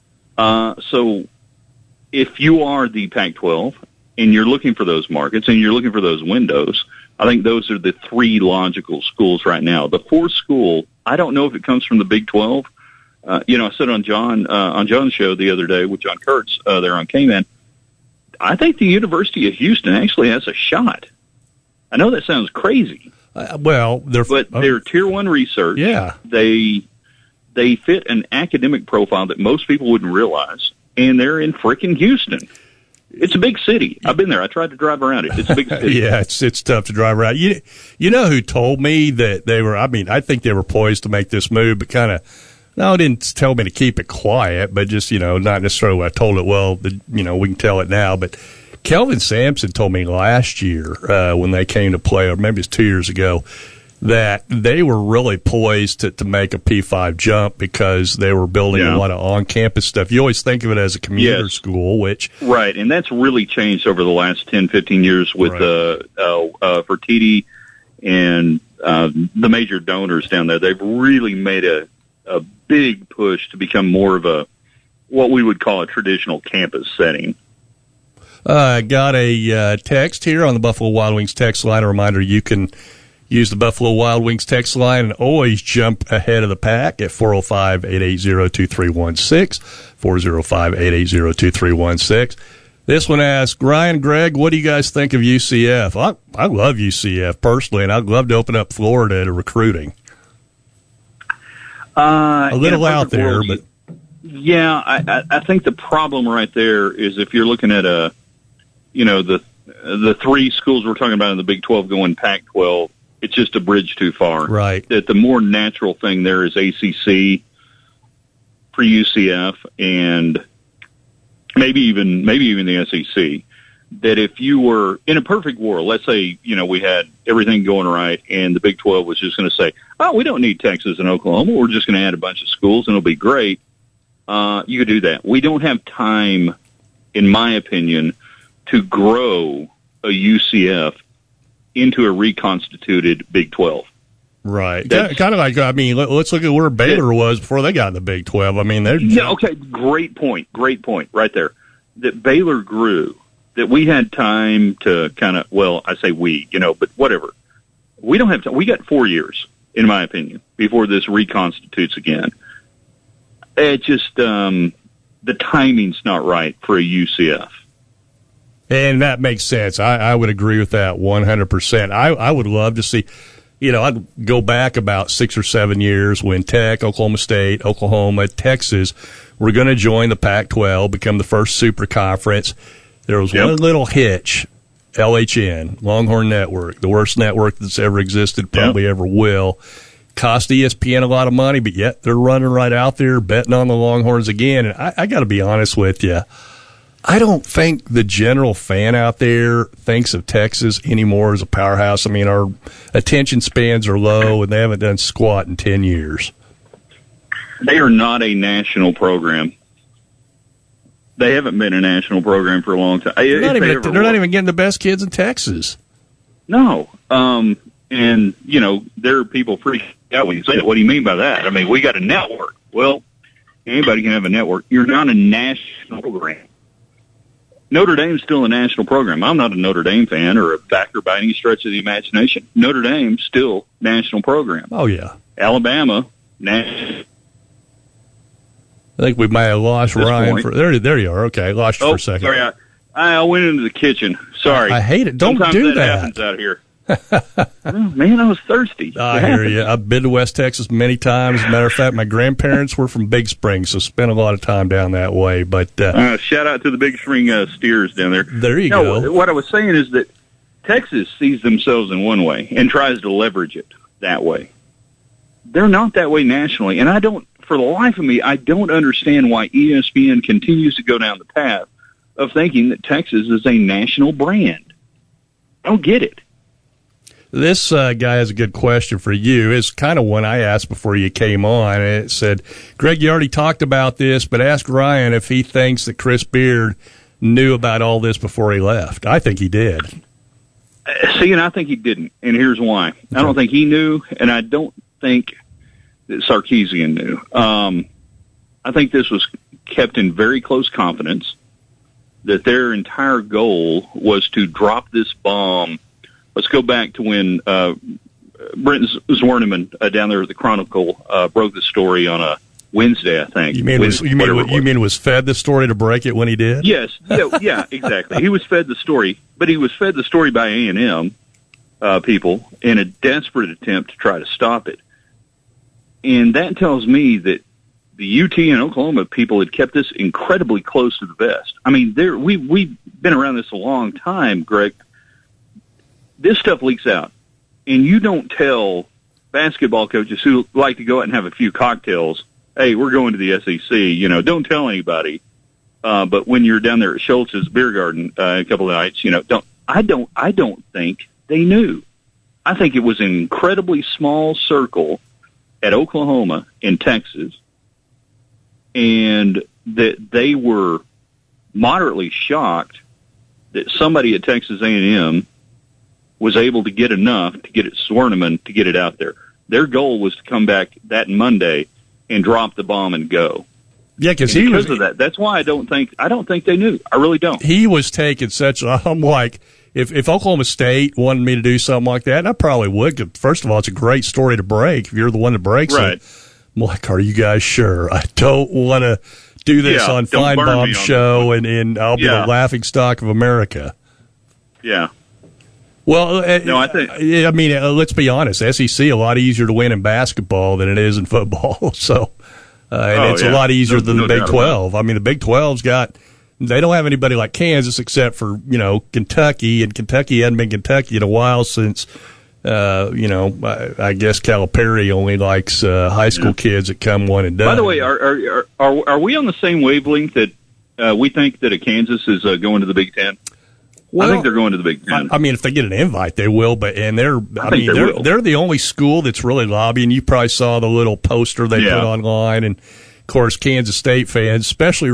So if you are the Pac-12 and you're looking for those markets and you're looking for those windows, I think those are the three logical schools right now. The fourth school, I don't know if it comes from the Big 12. I said on John's show the other day with John Kurtz there on K-Man, I think the University of Houston actually has a shot. I know that sounds crazy. They're Tier 1 research. Yeah. They fit an academic profile that most people wouldn't realize, and they're in frickin' Houston. It's a big city. I've been there. I tried to drive around it. It's a big city. Yeah, it's tough to drive around. You know who told me that they were, I think they were poised to make this move, but didn't tell me to keep it quiet, but just, not necessarily what I told it. Well, we can tell it now, but Kelvin Sampson told me last year when they came to play, or maybe it's 2 years ago, that they were really poised to make a P5 jump because they were building a lot of on-campus stuff. You always think of it as a commuter school, which... Right, and that's really changed over the last 10, 15 years with Fertitti and the major donors down there. They've really made a big push to become more of what we would call a traditional campus setting. Got a text here on the Buffalo Wild Wings text line. A reminder, you can use the Buffalo Wild Wings text line and always jump ahead of the pack at 405-880-2316, 405-880-2316. This one asks, Ryan, Greg, what do you guys think of UCF? I love UCF personally, and I'd love to open up Florida to recruiting. A little out there, but... Yeah, I think the problem right there is if you're looking at the three schools we're talking about in the Big 12 going Pac-12, it's just a bridge too far. Right. That the more natural thing there is ACC for UCF and maybe even the SEC. That if you were in a perfect world, let's say, we had everything going right and the Big 12 was just going to say, oh, we don't need Texas and Oklahoma. We're just going to add a bunch of schools and it'll be great. You could do that. We don't have time, in my opinion, to grow a UCF into a reconstituted Big 12. Right. Kind of like, let's look at where Baylor was before they got in the Big 12. Okay, great point right there. That Baylor grew, that we had time to I say we, but whatever. We don't have time. We got 4 years, in my opinion, before this reconstitutes again. It just, the timing's not right for a UCF. And that makes sense. I would agree with that 100%. I would love to see, I'd go back about 6 or 7 years when Tech, Oklahoma State, Oklahoma, Texas were going to join the Pac-12, become the first super conference. There was one little hitch, LHN, Longhorn Network, the worst network that's ever existed, probably ever will. Cost ESPN a lot of money, but yet they're running right out there betting on the Longhorns again. And I got to be honest with you, I don't think the general fan out there thinks of Texas anymore as a powerhouse. Our attention spans are low, and they haven't done squat in 10 years. They are not a national program. They haven't been a national program for a long time. They're not even getting the best kids in Texas. No. And, you know, there are people freaking out when you say that. What do you mean by that? I mean, we got a network. Well, anybody can have a network. You're not a national program. Notre Dame's still a national program. I'm not a Notre Dame fan or a backer by any stretch of the imagination. Notre Dame's still national program. Oh, yeah. Alabama, national. I think we might have lost Ryan. There you are. Okay, I lost you for a second. Sorry, I went into the kitchen. Sorry. I hate it. Don't do that. Happens out here. Oh, man, I was thirsty. I hear you. I've been to West Texas many times. As a matter of fact, my grandparents were from Big Spring, so spent a lot of time down that way. But shout out to the Big Spring steers down there. There you go. What I was saying is that Texas sees themselves in one way and tries to leverage it that way. They're not that way nationally, and I don't. For the life of me, I don't understand why ESPN continues to go down the path of thinking that Texas is a national brand. I don't get it. This guy has a good question for you. It's kind of one I asked before you came on. It said, Greg, you already talked about this, but ask Ryan if he thinks that Chris Beard knew about all this before he left. I think he did. See, and I think he didn't, and here's why. Okay. I don't think he knew, and I don't think that Sarkisian knew. I think this was kept in very close confidence, that their entire goal was to drop this bomb. Let's go back to when Brent Zwerneman down there at the Chronicle broke the story on a Wednesday, I think. You mean was fed the story to break it when he did? Yes. Yeah, exactly. He was fed the story, but he was fed the story by A&M people in a desperate attempt to try to stop it. And that tells me that the UT and Oklahoma people had kept this incredibly close to the vest. I mean, we've been around this a long time, Greg. This stuff leaks out, and you don't tell basketball coaches who like to go out and have a few cocktails, hey, we're going to the SEC, you know, don't tell anybody. But when you're down there at Schultz's Beer Garden a couple of nights, you know, I don't think they knew. I think it was an incredibly small circle at Oklahoma and Texas, and that they were moderately shocked that somebody at Texas A&M was able to get enough to get it Zwerneman to get it out there. Their goal was to come back that Monday and drop the bomb and go. Yeah, because of that. That's why I don't think they knew. I really don't. He was taking I'm like, if Oklahoma State wanted me to do something like that, and I probably would. First of all, it's a great story to break. If you're the one that breaks it, I'm like, are you guys sure? I don't want to do this on Feinbaum's show, and I'll be the laughingstock of America. Yeah. Well, no, I mean, let's be honest. SEC a lot easier to win in basketball than it is in football. So, it's a lot easier than the Big 12. I mean, the Big 12's they don't have anybody like Kansas except for, you know, Kentucky, and Kentucky hadn't been Kentucky in a while since, I guess Calipari only likes high school kids that come one and done. By the way, are we on the same wavelength that we think that Kansas is going to the Big Ten? Well, I think they're going to the Big Ten. I mean, if they get an invite, they will. But they're the only school that's really lobbying. You probably saw the little poster they put online, and of course, Kansas State fans, especially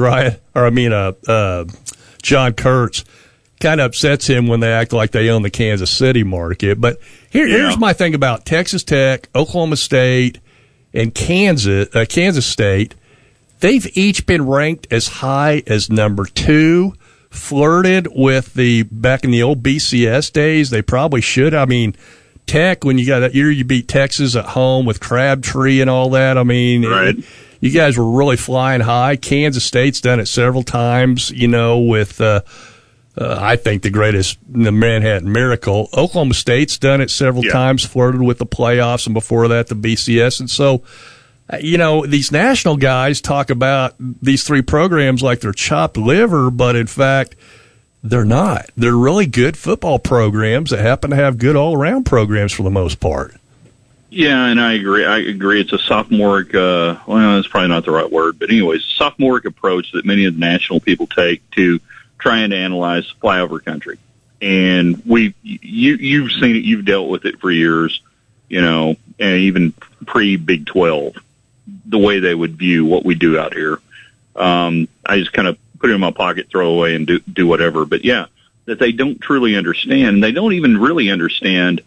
John Kurtz, kind of upsets him when they act like they own the Kansas City market. But here's my thing about Texas Tech, Oklahoma State, and Kansas State. They've each been ranked as high as number 2. Flirted with back in the old BCS days. They probably should. I mean, Tech, when you got that year you beat Texas at home with Crabtree and all that, I mean, you guys were really flying high. Kansas State's done it several times, you know, with, I think, the Manhattan Miracle. Oklahoma State's done it several times, flirted with the playoffs, and before that, the BCS. And so, you know, these national guys talk about these 3 programs like they're chopped liver, but in fact, they're not. They're really good football programs that happen to have good all-around programs for the most part. Yeah, and I agree. It's a sophomoric, that's probably not the right word, but anyways, a sophomoric approach that many of the national people take to trying to analyze flyover country. And you've seen it, you've dealt with it for years, you know, and even pre-Big 12. The way they would view what we do out here. I just kind of put it in my pocket, throw away, and do whatever. But yeah, that they don't truly understand, and they don't even really understand.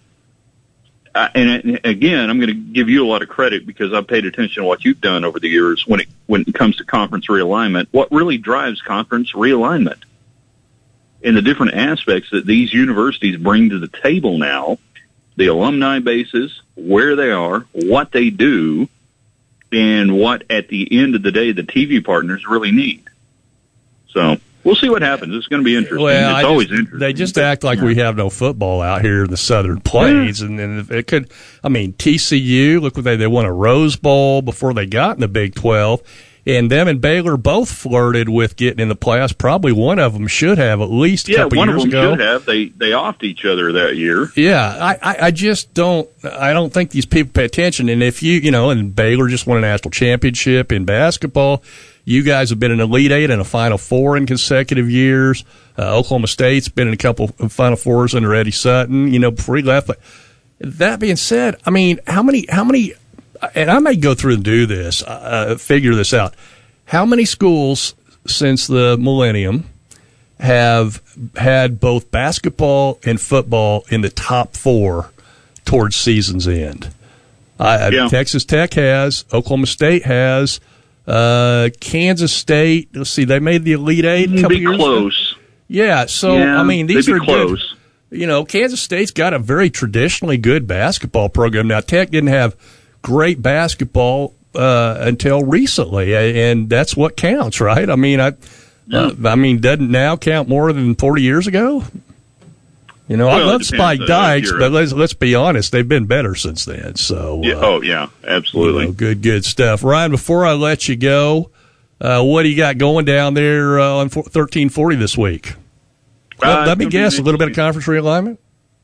And again, I'm going to give you a lot of credit because I've paid attention to what you've done over the years when it comes to conference realignment. What really drives conference realignment and the different aspects that these universities bring to the table now, the alumni bases, where they are, what they do, and what at the end of the day the TV partners really need. So we'll see what happens. It's going to be interesting. Well, it's always interesting. They just act like we have no football out here in the Southern Plains, and it could. I mean, TCU. Look what they won a Rose Bowl before they got in the Big 12, and them and Baylor both flirted with getting in the playoffs. Probably one of them should have at least a couple years ago. Yeah, one of them should have. They offed each other that year. Yeah, I just don't. I don't think these people pay attention. And if and Baylor just won a national championship in basketball. You guys have been in Elite Eight and a Final Four in consecutive years. Oklahoma State's been in a couple of Final Fours under Eddie Sutton, before he left. But that being said, I mean, how many, and I may go through and do this, figure this out. How many schools since the millennium have had both basketball and football in the top 4 towards season's end? Texas Tech has, Oklahoma State has, Kansas State. Let's see, they made the Elite Eight a couple years close. ago. Yeah, so I mean, these are close. Good. Kansas State's got a very traditionally good basketball program. Now, Tech didn't have great basketball until recently, and that's what counts, right? I mean, doesn't now count more than 40 years ago? I love Spike Dykes, but let's be honest, they've been better since then. So, absolutely, good stuff. Ryan, before I let you go, what do you got going down there on 1340 this week? Let me guess, a little bit of conference realignment.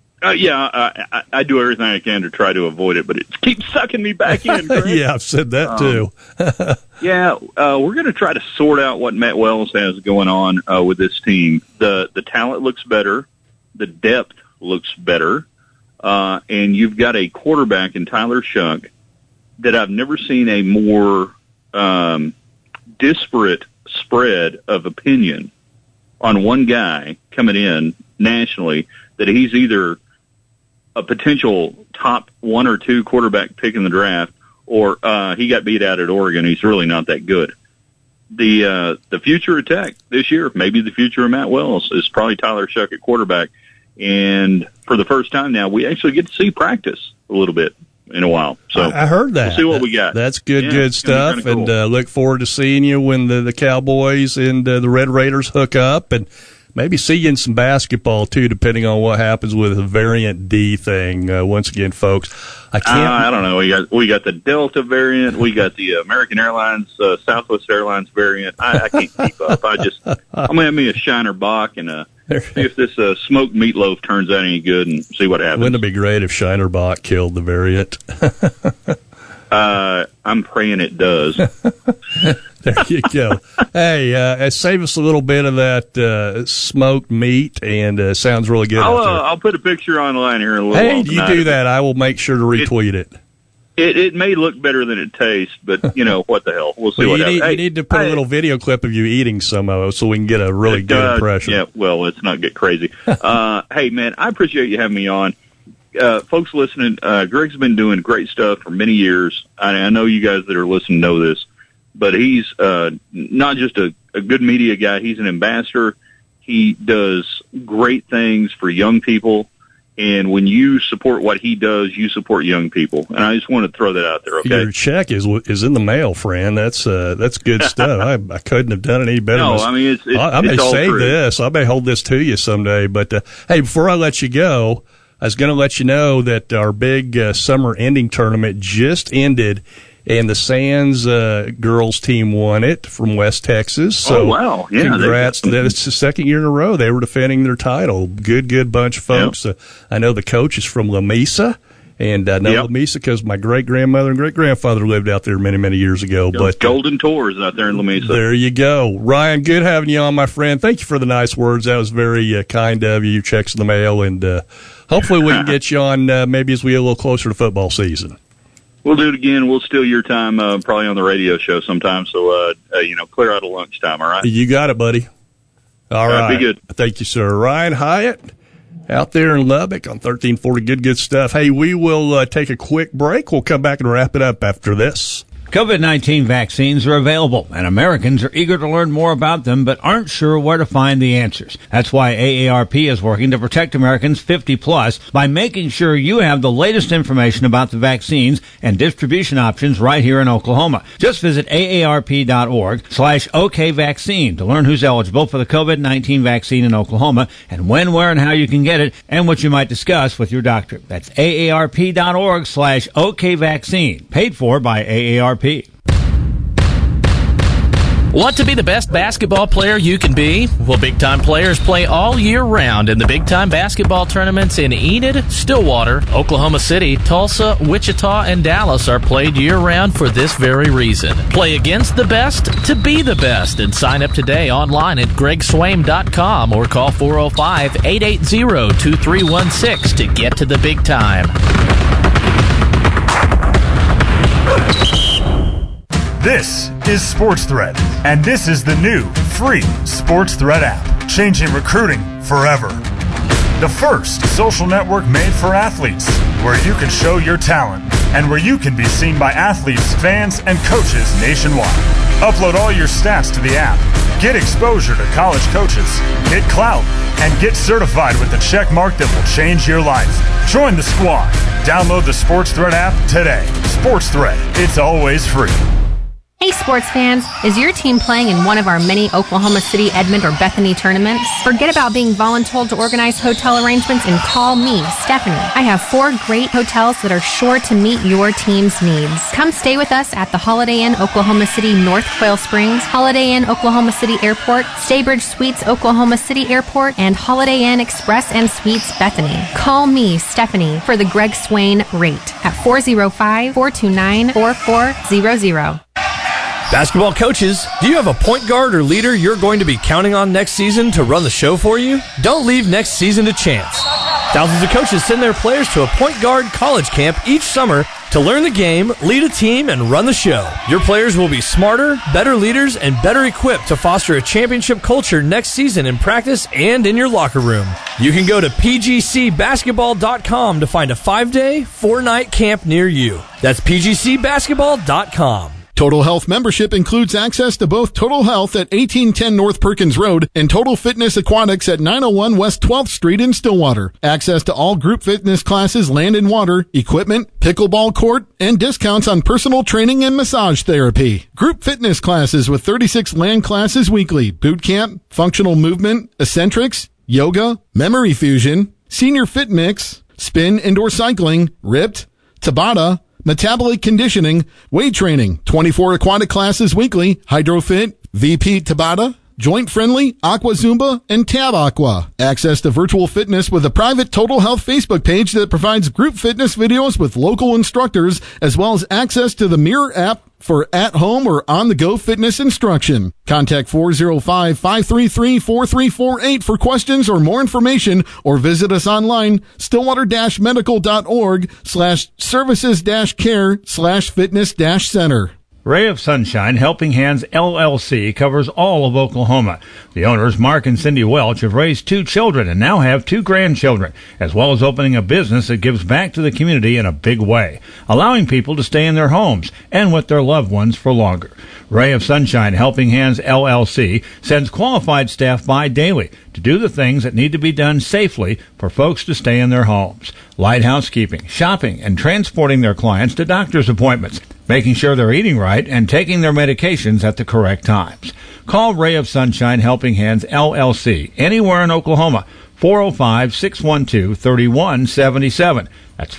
I do everything I can to try to avoid it, but it keeps sucking me back in. Yeah, I've said that too. We're going to try to sort out what Matt Wells has going on with this team. The talent looks better. The depth looks better, and you've got a quarterback in Tyler Shuck that I've never seen a more disparate spread of opinion on one guy coming in nationally, that he's either a potential top 1 or 2 quarterback pick in the draft, or he got beat out at Oregon. He's really not that good. The future of Tech this year, maybe the future of Matt Wells, is probably Tyler Shuck at quarterback. And for the first time now, we actually get to see practice a little bit in a while. So I heard that. We'll see what we got. That's good stuff. Cool. And look forward to seeing you when the Cowboys and the Red Raiders hook up, and maybe see you in some basketball too, depending on what happens with the variant D thing. Once again, folks, I don't know. We got the Delta variant. We got the American Airlines, Southwest Airlines variant. I can't keep up. I'm gonna have me a Shiner Bock and see if this smoked meatloaf turns out any good, and see what happens. Wouldn't it be great if Shiner Bock killed the variant? I'm praying it does. There you go. Hey, save us a little bit of that smoked meat, and sounds really good. I'll put a picture online here in a little while. Hey, you do that. I will make sure to retweet it. It may look better than it tastes, but, what the hell. We'll see what happens. You need to put a little video clip of you eating some of it so we can get a really good impression. Yeah, well, let's not get crazy. Hey, man, I appreciate you having me on. Folks listening, Greg's been doing great stuff for many years. I know you guys that are listening know this, but he's not just a good media guy. He's an ambassador. He does great things for young people. And when you support what he does, you support young people. And I just want to throw that out there, okay? Your check is in the mail, friend. That's good stuff. I couldn't have done it any better. No, I mean, I may all save true. this. I may hold this to you someday. But, hey, before I let you go, I was going to let you know that our big summer ending tournament just ended, and the Sands girls team won it from West Texas. So wow. Yeah, congrats. That's the second year in a row they were defending their title. Good bunch of folks. Yep. I know the coach is from La Mesa, and I know La Mesa because my great-grandmother and great-grandfather lived out there many years ago. But Golden Tours out there in La Mesa. There you go. Ryan, good having you on, my friend. Thank you for the nice words. That was very kind of you. Your check's in the mail, and hopefully we can get you on maybe as we get a little closer to football season. We'll do it again. We'll steal your time probably on the radio show sometime. So clear out of lunchtime. All right. You got it, buddy. All right. Be good. Thank you, sir. Ryan Hyatt out there in Lubbock on 1340. Good stuff. Hey, we will take a quick break. We'll come back and wrap it up after this. COVID-19 vaccines are available, and Americans are eager to learn more about them but aren't sure where to find the answers. That's why AARP is working to protect Americans 50-plus by making sure you have the latest information about the vaccines and distribution options right here in Oklahoma. Just visit aarp.org/OKVaccine to learn who's eligible for the COVID-19 vaccine in Oklahoma and when, where, and how you can get it and what you might discuss with your doctor. That's aarp.org/OKVaccine, paid for by AARP. Want to be the best basketball player you can be? Well, big-time players play all year round in the big-time basketball tournaments in Enid, Stillwater, Oklahoma City, Tulsa, Wichita, and Dallas are played year-round for this very reason. Play against the best to be the best, and sign up today online at gregswaim.com or call 405-880-2316 to get to the big time. This is Sports Thread, and this is the new free Sports Thread app, changing recruiting forever. The first social network made for athletes, where you can show your talent and where you can be seen by athletes, fans, and coaches nationwide. Upload all your stats to the app, get exposure to college coaches, get clout, and get certified with a check mark that will change your life. Join the squad. Download the Sports Thread app today. Sports Thread, it's always free. Hey sports fans, is your team playing in one of our many Oklahoma City, Edmond, or Bethany tournaments? Forget about being voluntold to organize hotel arrangements and call me, Stephanie. I have 4 great hotels that are sure to meet your team's needs. Come stay with us at the Holiday Inn Oklahoma City North Quail Springs, Holiday Inn Oklahoma City Airport, Staybridge Suites Oklahoma City Airport, and Holiday Inn Express and Suites Bethany. Call me, Stephanie, for the Greg Swain rate at 405-429-4400. Basketball coaches, do you have a point guard or leader you're going to be counting on next season to run the show for you? Don't leave next season to chance. Thousands of coaches send their players to a point guard college camp each summer to learn the game, lead a team, and run the show. Your players will be smarter, better leaders, and better equipped to foster a championship culture next season in practice and in your locker room. You can go to pgcbasketball.com to find a 5-day, 4-night camp near you. That's pgcbasketball.com. Total Health membership includes access to both Total Health at 1810 North Perkins Road and Total Fitness Aquatics at 901 West 12th Street in Stillwater. Access to all group fitness classes, land and water, equipment, pickleball court, and discounts on personal training and massage therapy. Group fitness classes with 36 land classes weekly, boot camp, functional movement, eccentrics, yoga, memory fusion, senior fit mix, spin indoor cycling, ripped, Tabata, metabolic conditioning, weight training, 24 aquatic classes weekly, hydrofit, VP Tabata, joint friendly, Aqua Zumba, and Tab Aqua. Access to virtual fitness with a private Total Health Facebook page that provides group fitness videos with local instructors, as well as access to the Mirror app for at-home or on-the-go fitness instruction. Contact 405-533-4348 for questions or more information, or visit us online, stillwater-medical.org/services-care/fitness-center. Ray of Sunshine Helping Hands LLC covers all of Oklahoma. The owners, Mark and Cindy Welch, have raised 2 children and now have 2 grandchildren, as well as opening a business that gives back to the community in a big way, allowing people to stay in their homes and with their loved ones for longer. Ray of Sunshine Helping Hands LLC sends qualified staff by daily to do the things that need to be done safely for folks to stay in their homes. Light housekeeping, shopping, and transporting their clients to doctor's appointments, making sure they're eating right and taking their medications at the correct times. Call Ray of Sunshine Helping Hands LLC anywhere in Oklahoma. 405-612-3177. That's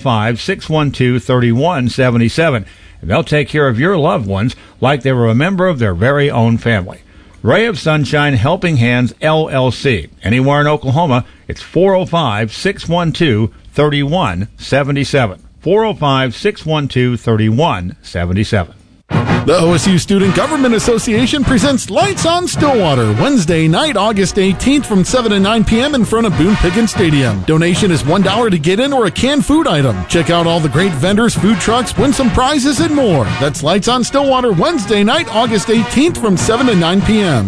405-612-3177. And they'll take care of your loved ones like they were a member of their very own family. Ray of Sunshine Helping Hands LLC. Anywhere in Oklahoma, it's 405-612-3177. 405-612-3177. The OSU Student Government Association presents Lights on Stillwater, Wednesday night, August 18th from 7 to 9 p.m. in front of Boone Pickens Stadium. Donation is $1 to get in or a canned food item. Check out all the great vendors, food trucks, win some prizes, and more. That's Lights on Stillwater, Wednesday night, August 18th from 7 to 9 p.m.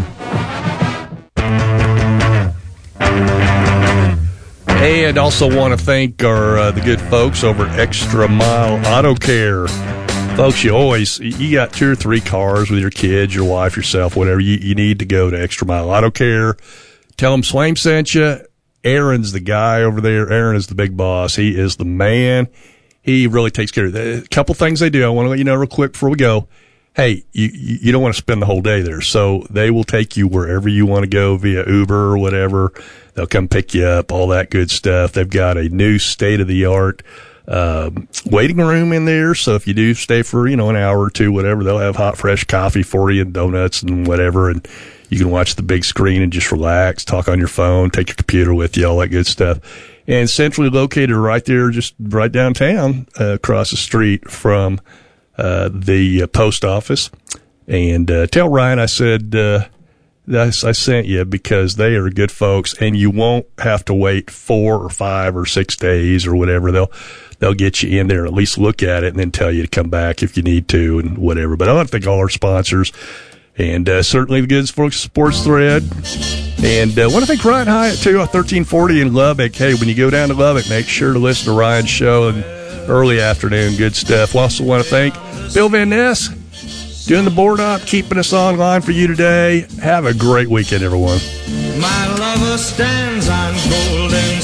And also want to thank our the good folks over at Extra Mile Auto Care. Folks, you got 2 or 3 cars with your kids, your wife, yourself, whatever. You need to go to Extra Mile Auto Care. Tell them Swaim sent you. Aaron's the guy over there. Aaron is the big boss. He is the man. He really takes care of that. A couple things they do. I want to let you know real quick before we go. Hey, you don't want to spend the whole day there. So they will take you wherever you want to go via Uber or whatever. They'll come pick you up, all that good stuff. They've got a new state-of-the-art waiting room in there, so if you do stay for an hour or two, whatever, they'll have hot fresh coffee for you and donuts and whatever, and you can watch the big screen and just relax, talk on your phone, take your computer with you, all that good stuff. And centrally located right there, just right downtown, across the street from the post office. And tell Ryan I said I sent you, because they are good folks, and you won't have to wait 4 or 5 or 6 days or whatever. They'll get you in there, at least look at it, and then tell you to come back if you need to and whatever. But I want to thank all our sponsors, and certainly the good folks Sports Thread. And I want to thank Ryan Hyatt, too, on 1340 in Lubbock. Hey, when you go down to Lubbock, make sure to listen to Ryan's show in early afternoon. Good stuff. We also want to thank Bill Van Ness, doing the board up, keeping us online for you today. Have a great weekend, everyone. My lover stands on golden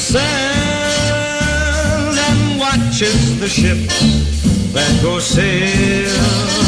sands and watches the ships that go sail